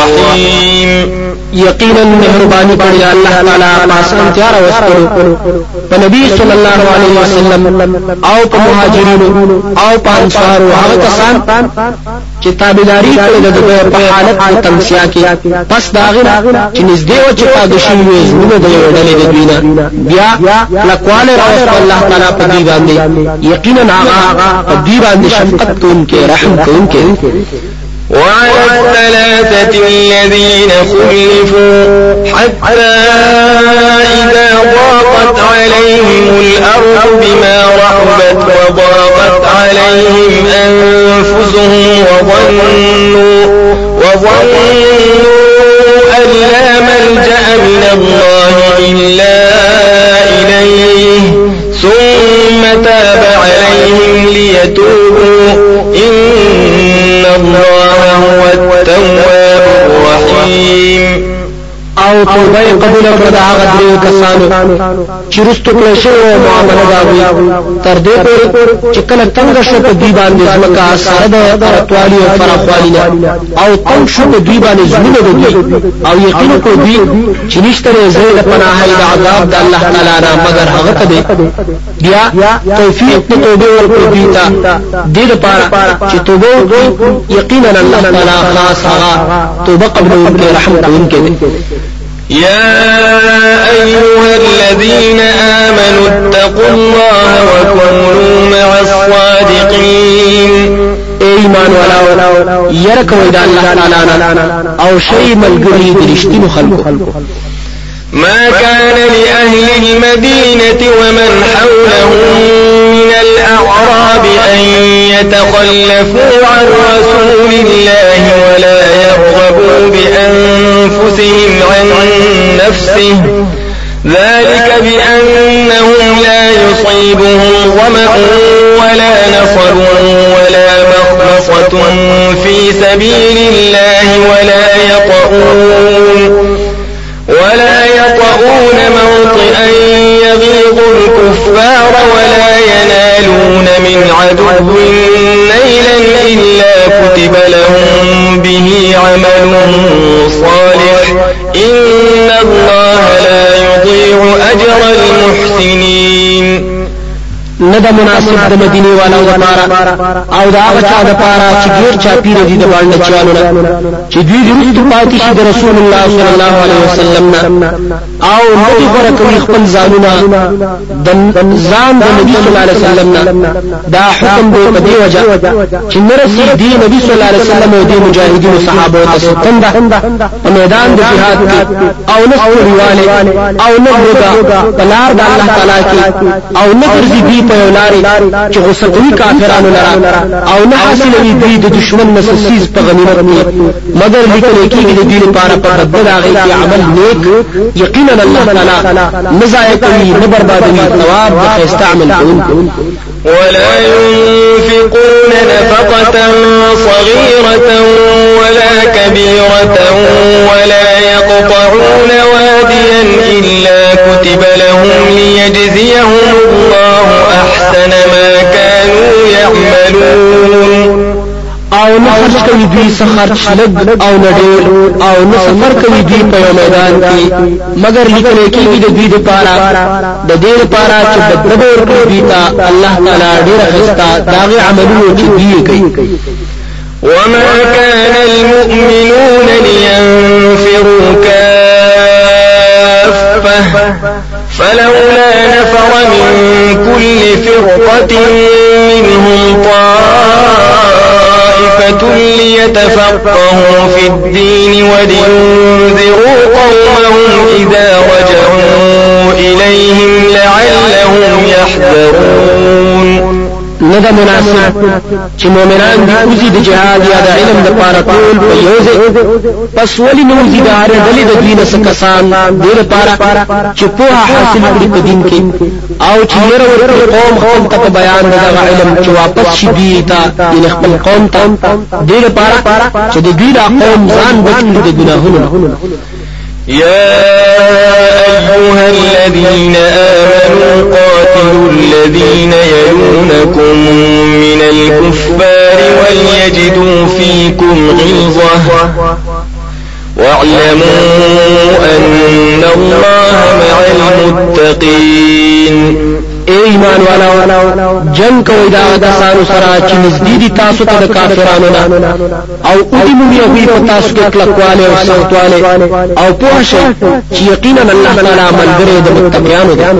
رحيم. یقینا مهربانی کړی الله تعالی پاسان تیار وستلو په نبی صلی الله علیه وسلم او په مهاجرینو او په انصارو هغه کسان چې تابعداري کړې د په حالت د تمسیا کې پس داغه چې نږدې و چې پاګ شي وي زموږ د وړلې د دوینا بیا لکواله راو الله تعالی په دی باندې یقینا هغه په دی باندې شفقت کوونکی رحم کوونکی. وعلى الثلاثة الذين خلفوا حتى إذا ضاقت عليهم الأرض بما رحبت وضاقت عليهم أنفسهم وظنوا وظنوا أن لا ملجأ من الله إلا إليه ثم تاب عليهم ليتوبوا إن الله هو التواب الرحيم. او توبه قبول کړه هغه دریو کسانو چې رستو کله شو معاملې داوي تر دې پورې چې کله څنګه شو په دی باندې ځمکه سره د ارتوالي او فراخوالي او تم شو په دی باندې زمینه دوی او یقین کو دی چې نشته زید پناه د عذاب د الله تعالی نه مگر هغه ته بیا توفیق ته توبه ورکړي دی ته دې لپاره چې توبه یقینا الله تعالی خاص هغه توبه قبول کړي رحم کوونکی. يا أيها الذين آمنوا اتقوا الله وكونوا مع الصادقين. ایمان والاو يرکو د الله تعالی او شی ملګری د رښتینو خلکو. ما كان لأهل المدينة ومن حولهم من الأعراب أن يتخلفوا عن رسول الله ولا يرغبوا بأنفسهم عن نفسه ذلك بأنهم لا يصيبهم ظمأ ولا نصر ولا مخمصة في سبيل الله ولا يطؤون ولا يطؤون موطئا يغيظ الكفار ولا ينالون من عدو نيلا إلا كتب لهم به عمل صالح إن الله لا يضيع أجر المحسنين. ندا مناسب د مدینه والو لپاره او دا هغه چا لپاره چې ډیر چا پیر دي د باندې چالو چې دوی د پاتې شي د رسول الله صلی الله علیه وسلم او نبی برکوي خپل ځانونه د ځان د نبی صلی الله علیه وسلم دا حکم به په دی وجه چې مرسي دی نبی صلی الله علیه وسلم او د مجاهدینو صحابه او ستنده په میدان د جهاد کې او نصر ریواله او نبرګه بلار د الله تعالی کې او نظر دي په لارې چې غوسه کوي کافرانو لرا او نه حاصلوي دوی د دشمن مسسیز په غنیمت کې مگر لیکل کېږي د دې لپاره په بدل هغه کې عمل نیک یقینا الله تعالی مزایق کوي نه بربادوي ثواب د خیسته عمل کوونکو ولا ينفقون نفقة صغيرة ولا كبيرة ولا يقطعون واديا إلا كتب لهم ليجزيهم الله أحسن ما كانوا يعملون او نه خرج کوي دوی سخرج لګ او نه ډېر او نه سفر کوي دوی په میدان کې مگر لیکل کېږي د دوی لپاره د دې لپاره چې بدله ورکړي دوی ته الله تعالی ډېر خستا داغه عملونه چې دوی کوي وما كان المؤمنون لينفروا كافة فلولا نفر من كل فرقة منهم طائفة ليتفقهوا في الدين ولينذروا قومهم إذا رجعوا إليهم لعلهم يحذرون ندا مناسب چې مؤمنان دي اوزي د جهاد یا د علم د پاره ټول په یوځه پس ولې نو زی د هر دلی د دین سکسان د لپاره چې په حاصل کړي په دین کې او چې یره ورته قوم قوم ته بیان د علم چې واپس شي دي ته د خپل قوم ته د لپاره چې د دې قوم ځان بچي د ګناهونو يا أيها الذين آمنوا قاتلوا الذين يلونكم من الكفار وليجدوا فيكم غلظة واعلموا أن الله مع المتقين ایمان والا جنگ کوي دا د سارو سره چې نزدیدي تاسو ته د کافرانو نه او اودي مو یو په تاسو کې کلکواله او سختواله او په شي چې یقینا الله تعالی ملګری د متقینانو دی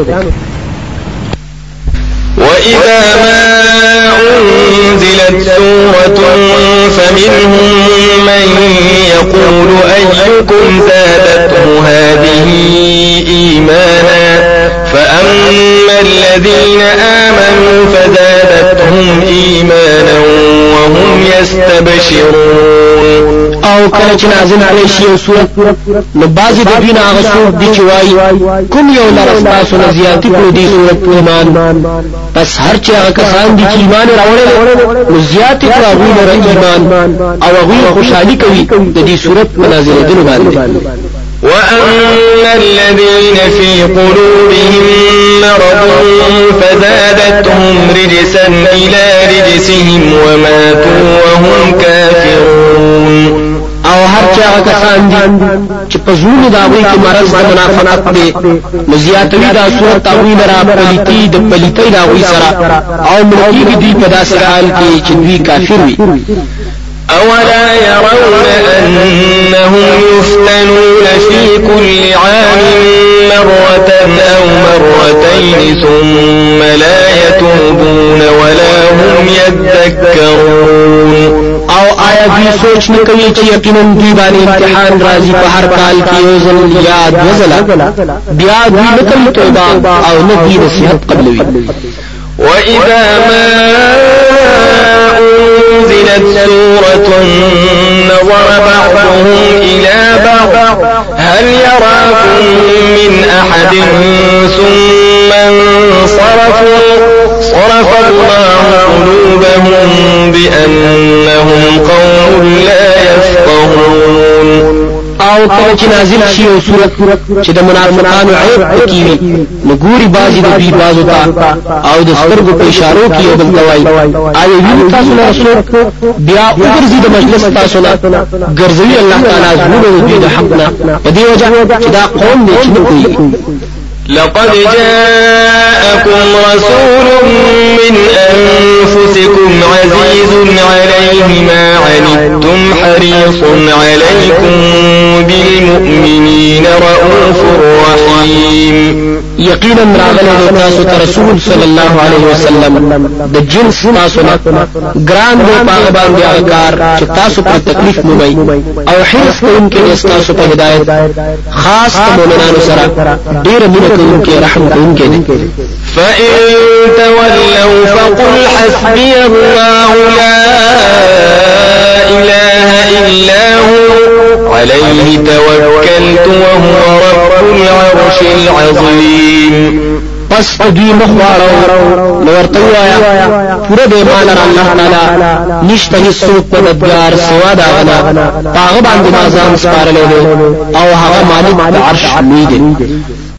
وإذا ما أنزلت سورة فمنهم من يقول أيكم زادته هذه إيمانا فأما الذين آمنوا فزادتهم إيمانا وهم يستبشرون او کله چې نازل علی شی او سورت نو بازي د دین هغه سورت دی چې وای کوم یو لرستا سره زیاتی کړو دی سورت ایمان پس هر چې هغه کسان دي چې ایمان راوړل نو زیاتی کړو هغه ایمان او هغه خوشحالي کوي د دې سورت نازل دي باندې وأما الذين في قلوبهم مرض فزادتهم رجسا إلى رجسهم وماتوا وهم كافرون او هر چا کسان دي چې په زړه دا وایي چې مرز د منافقت دی مزیاتوي دا صورت او لرا پلیتی د پلیتی دا وایي سره او ملکی دي په داسې حال کې چې دوی کافر وي أولا يرون أنهم يفتنون في كل عام مرة أو مرتين ثم لا يتوبون ولا هم يذكرون او آیا دوی سوچ نه کوي چې یقینا دوی باندې امتحان راځي په هر کال کې یو ځل یاد وزلا بیا دوی نه کوي توبه او نه دوی نصیحت قبلوي وإذا ما أنزلت سورة نظر بعضهم إلى بعض هل يراكم من أحد ثم انصرفوا صرف الله قلوبهم بأنهم قوم لا يفقهون او کله چې نازل شي او صورت چې د منافقانو عیب پکې وي نو ګوري بازي د دې بازو ته او د سترګو په اشارو کې یو بل توای آیا وی تاسو له رسول بیا وګرځي د مجلس تاسو نه ګرځوي الله تعالی زموږ د حق نه په دې وجه چې دا قوم نه چې کوي لقد جاءكم رسول من أنفسكم عزيز عليه ما عنتم حريص عليكم بالمؤمنين رؤوف رحيم یقینا راغله تاسو ته رسول صلی الله علیه وسلم د جنس تاسو نه ګران دی پاغه باندې اکار چې تاسو پر تکلیف مومي او حرص کوونکې تاسو په هدایت خاص مومنانو سره ډیر مینه کوونکې رحم کوونکې فإن تولوا فقل حسبي الله لا إله إلا هو عليه توكلت وهو رب العرش العظيم پس دوی مخوارو نورتو آیا پورا دے مالا اللہ تعالی نشتا ہی سوک مددگار سوا داغنا پاغبان دمازان سپارلے دے او هغه مالک عرش لوی دی